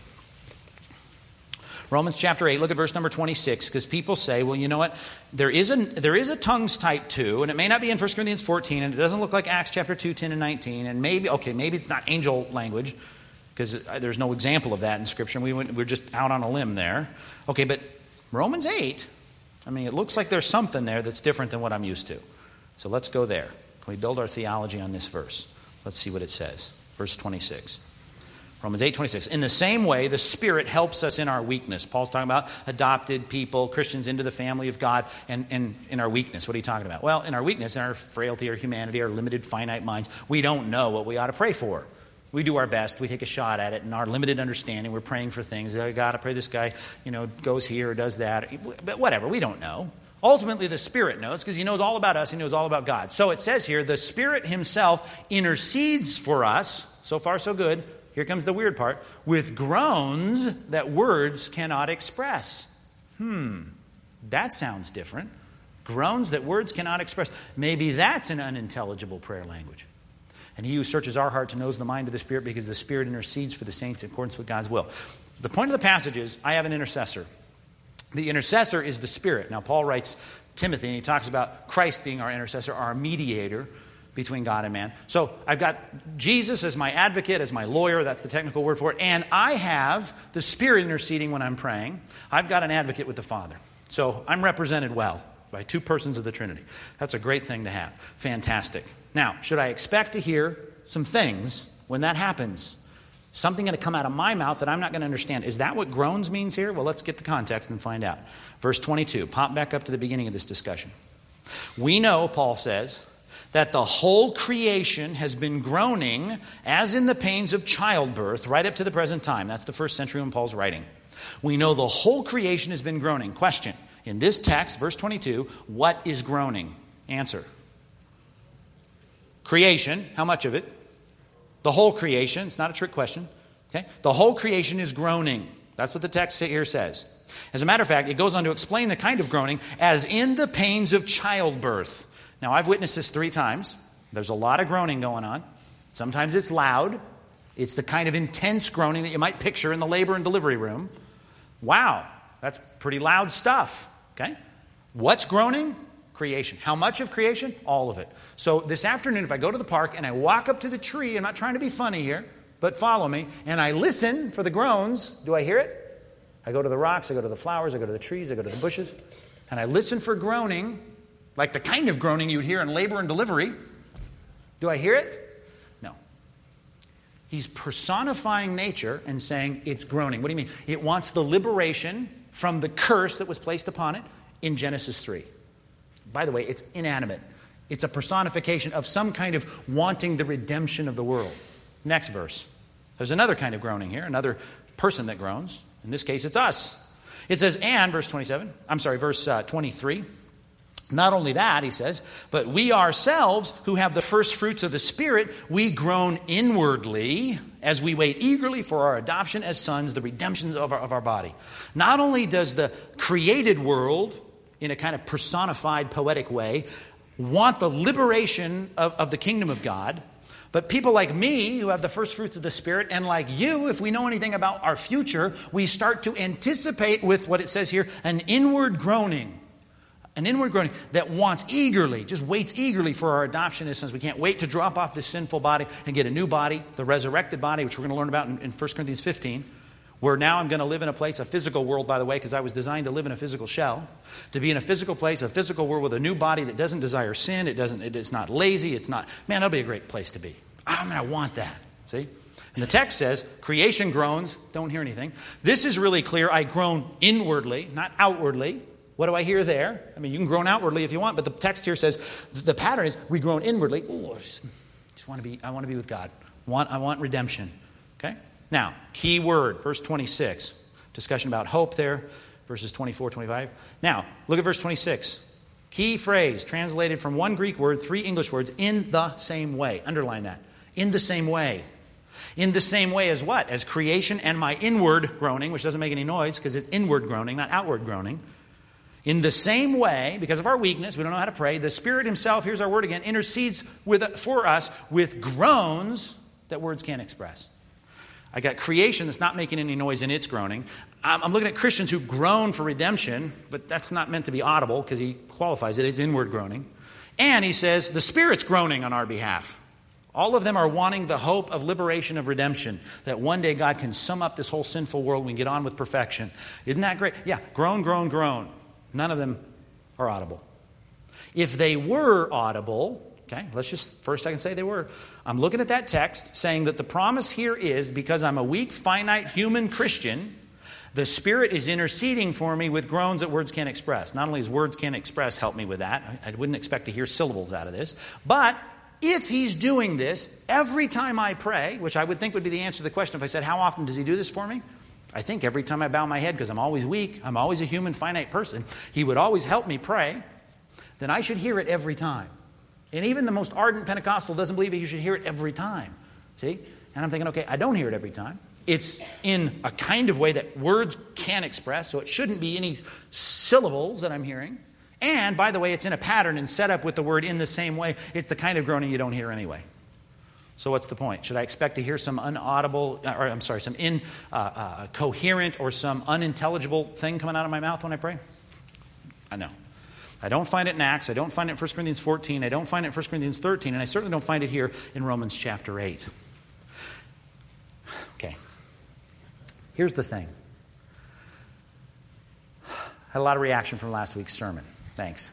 Romans chapter 8, look at verse number 26, because people say, well, you know what? There is a tongues type 2, and it may not be in 1 Corinthians 14, and it doesn't look like Acts chapter 2, 10 and 19, and maybe it's not angel language, because there's no example of that in Scripture. We're just out on a limb there. Okay, but Romans 8, it looks like there's something there that's different than what I'm used to. So let's go there. Can we build our theology on this verse? Let's see what it says. Verse 26. Romans 8:26. In the same way, the Spirit helps us in our weakness. Paul's talking about adopted people, Christians into the family of God, and in our weakness. What are you talking about? Well, in our weakness, in our frailty, our humanity, our limited, finite minds, we don't know what we ought to pray for. We do our best. We take a shot at it. In our limited understanding, we're praying for things. Oh, God, I pray this guy, goes here or does that. But whatever, we don't know. Ultimately, the Spirit knows because he knows all about us. He knows all about God. So it says here, the Spirit himself intercedes for us. So far, so good. Here comes the weird part. With groans that words cannot express. That sounds different. Groans that words cannot express. Maybe that's an unintelligible prayer language. And he who searches our hearts knows the mind of the Spirit because the Spirit intercedes for the saints in accordance with God's will. The point of the passage is, I have an intercessor. The intercessor is the Spirit. Now, Paul writes Timothy, and he talks about Christ being our intercessor, our mediator between God and man. So I've got Jesus as my advocate, as my lawyer. That's the technical word for it. And I have the Spirit interceding when I'm praying. I've got an advocate with the Father. So I'm represented well by two persons of the Trinity. That's a great thing to have. Fantastic. Now, should I expect to hear some things when that happens? Something going to come out of my mouth that I'm not going to understand. Is that what groans means here? Well, let's get the context and find out. Verse 22. Pop back up to the beginning of this discussion. We know, Paul says, that the whole creation has been groaning as in the pains of childbirth right up to the present time. That's the first century when Paul's writing. We know the whole creation has been groaning. Question. In this text, verse 22, what is groaning? Answer. Creation. How much of it? The whole creation. It's not a trick question. Okay? The whole creation is groaning. That's what the text here says. As a matter of fact, it goes on to explain the kind of groaning as in the pains of childbirth. Now, I've witnessed this 3 times. There's a lot of groaning going on. Sometimes it's loud. It's the kind of intense groaning that you might picture in the labor and delivery room. Wow, that's pretty loud stuff. Okay? What's groaning? Creation. How much of creation? All of it. So this afternoon, if I go to the park and I walk up to the tree, I'm not trying to be funny here, but follow me, and I listen for the groans, do I hear it? I go to the rocks, I go to the flowers, I go to the trees, I go to the bushes, and I listen for groaning, like the kind of groaning you would hear in labor and delivery. Do I hear it? No. He's personifying nature and saying it's groaning. What do you mean? It wants the liberation from the curse that was placed upon it in Genesis 3. By the way, it's inanimate. It's a personification of some kind of wanting the redemption of the world. Next verse. There's another kind of groaning here, another person that groans. In this case, it's us. It says, and, verse 23. Not only that, he says, but we ourselves who have the first fruits of the Spirit, we groan inwardly as we wait eagerly for our adoption as sons, the redemption of our body. Not only does the created world, in a kind of personified, poetic way, want the liberation of the kingdom of God, but people like me, who have the first fruits of the Spirit, and like you, if we know anything about our future, we start to anticipate with what it says here, an inward groaning. An inward groaning that wants eagerly, just waits eagerly for our adoption as sons. We can't wait to drop off this sinful body and get a new body, the resurrected body, which we're going to learn about in 1 Corinthians 15, where now I'm going to live in a place, a physical world, by the way, because I was designed to live in a physical shell, to be in a physical place, a physical world with a new body that doesn't desire sin, it's not lazy, man, that'll be a great place to be. I want that, see? And the text says, creation groans, don't hear anything. This is really clear, I groan inwardly, not outwardly. What do I hear there? I mean, you can groan outwardly if you want, but the text here says the pattern is we groan inwardly. Oh, I want to be with God. I want redemption. Okay? Now, key word, verse 26. Discussion about hope there, verses 24, 25. Now, look at verse 26. Key phrase, translated from one Greek word, 3 English words, in the same way. Underline that. In the same way. In the same way as what? As creation and my inward groaning, which doesn't make any noise because it's inward groaning, not outward groaning. In the same way, because of our weakness, we don't know how to pray, the Spirit himself, here's our word again, intercedes for us with groans that words can't express. I got creation that's not making any noise in its groaning. I'm looking at Christians who groan for redemption, but that's not meant to be audible because he qualifies it. It's inward groaning. And he says the Spirit's groaning on our behalf. All of them are wanting the hope of liberation, of redemption, that one day God can sum up this whole sinful world and we can get on with perfection. Isn't that great? Yeah, groan, groan, groan. None of them are audible. If they were audible, okay, let's just for a second say they were. I'm looking at that text saying that the promise here is because I'm a weak, finite human Christian, the Spirit is interceding for me with groans that words can't express. Not only does words can't express help me with that, I wouldn't expect to hear syllables out of this, but if he's doing this every time I pray, which I would think would be the answer to the question if I said, how often does he do this for me? I think every time I bow my head, because I'm always weak, I'm always a human, finite person, he would always help me pray, then I should hear it every time. And even the most ardent Pentecostal doesn't believe you should hear it every time. See? And I'm thinking, okay, I don't hear it every time. It's in a kind of way that words can't express, so it shouldn't be any syllables that I'm hearing. And, by the way, it's in a pattern and set up with the word in the same way. It's the kind of groaning you don't hear anyway. So what's the point? Should I expect to hear some some incoherent or some unintelligible thing coming out of my mouth when I pray? I know. I don't find it in Acts. I don't find it in 1 Corinthians 14. I don't find it in 1 Corinthians 13. And I certainly don't find it here in Romans chapter 8. Okay. Here's the thing. Had a lot of reaction from last week's sermon. Thanks.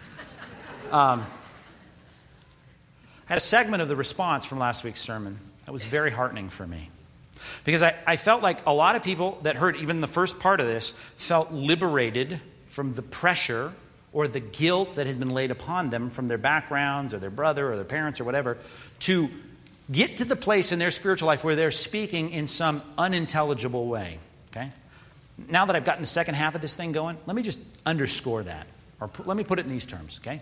Had a segment of the response from last week's sermon that was very heartening for me. Because I felt like a lot of people that heard even the first part of this felt liberated from the pressure or the guilt that had been laid upon them from their backgrounds or their brother or their parents or whatever to get to the place in their spiritual life where they're speaking in some unintelligible way. Okay? Now that I've gotten the second half of this thing going, let me just underscore that. Or let me put it in these terms, okay?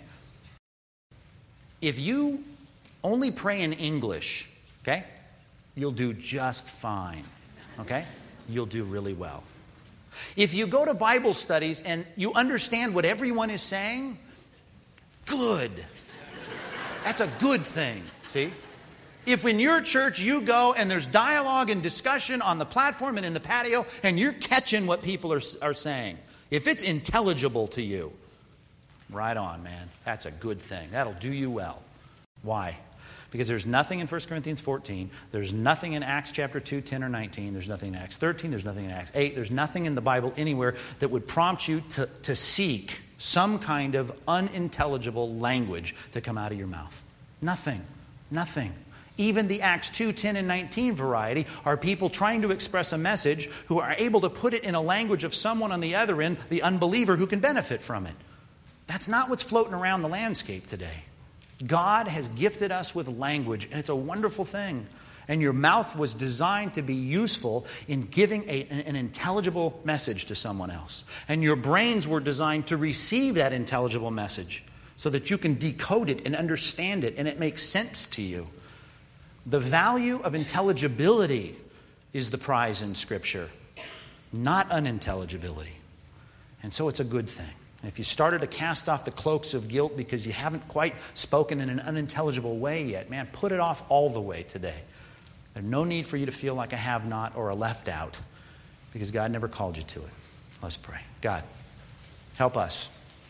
If you only pray in English, okay, you'll do just fine, okay? You'll do really well. If you go to Bible studies and you understand what everyone is saying, good. That's a good thing, see? If in your church you go and there's dialogue and discussion on the platform and in the patio and you're catching what people are saying, if it's intelligible to you, right on, man. That's a good thing. That'll do you well. Why? Because there's nothing in 1 Corinthians 14. There's nothing in Acts chapter 2, 10, or 19. There's nothing in Acts 13. There's nothing in Acts 8. There's nothing in the Bible anywhere that would prompt you to seek some kind of unintelligible language to come out of your mouth. Nothing. Nothing. Even the Acts 2, 10, and 19 variety are people trying to express a message who are able to put it in a language of someone on the other end, the unbeliever, who can benefit from it. That's not what's floating around the landscape today. God has gifted us with language, and it's a wonderful thing. And your mouth was designed to be useful in giving an intelligible message to someone else. And your brains were designed to receive that intelligible message so that you can decode it and understand it, and it makes sense to you. The value of intelligibility is the prize in Scripture, not unintelligibility. And so it's a good thing. And if you started to cast off the cloaks of guilt because you haven't quite spoken in an unintelligible way yet, man, put it off all the way today. There's no need for you to feel like a have-not or a left out, because God never called you to it. Let's pray. God, help us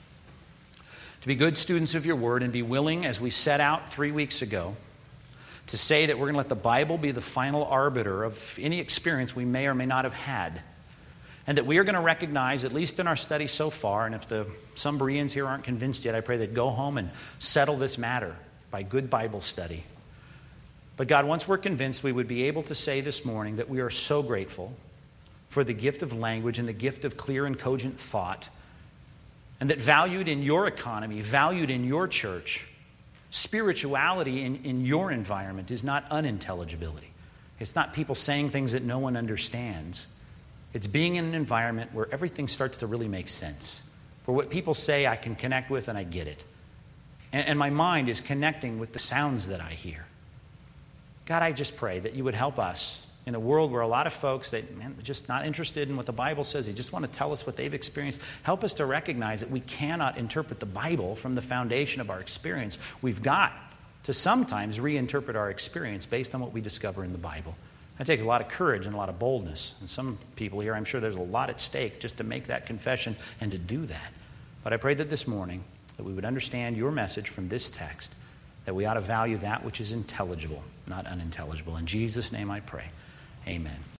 to be good students of your word and be willing, as we set out 3 weeks ago, to say that we're going to let the Bible be the final arbiter of any experience we may or may not have had. And that we are going to recognize, at least in our study so far, and if some Bereans here aren't convinced yet, I pray they'd go home and settle this matter by good Bible study. But God, once we're convinced, we would be able to say this morning that we are so grateful for the gift of language and the gift of clear and cogent thought, and that valued in your economy, valued in your church, spirituality in your environment is not unintelligibility. It's not people saying things that no one understands. It's being in an environment where everything starts to really make sense. Where what people say I can connect with and I get it. And my mind is connecting with the sounds that I hear. God, I just pray that you would help us in a world where a lot of folks that are just not interested in what the Bible says, they just want to tell us what they've experienced. Help us to recognize that we cannot interpret the Bible from the foundation of our experience. We've got to sometimes reinterpret our experience based on what we discover in the Bible. That takes a lot of courage and a lot of boldness. And some people here, I'm sure there's a lot at stake just to make that confession and to do that. But I pray that this morning that we would understand your message from this text, that we ought to value that which is intelligible, not unintelligible. In Jesus' name I pray. Amen.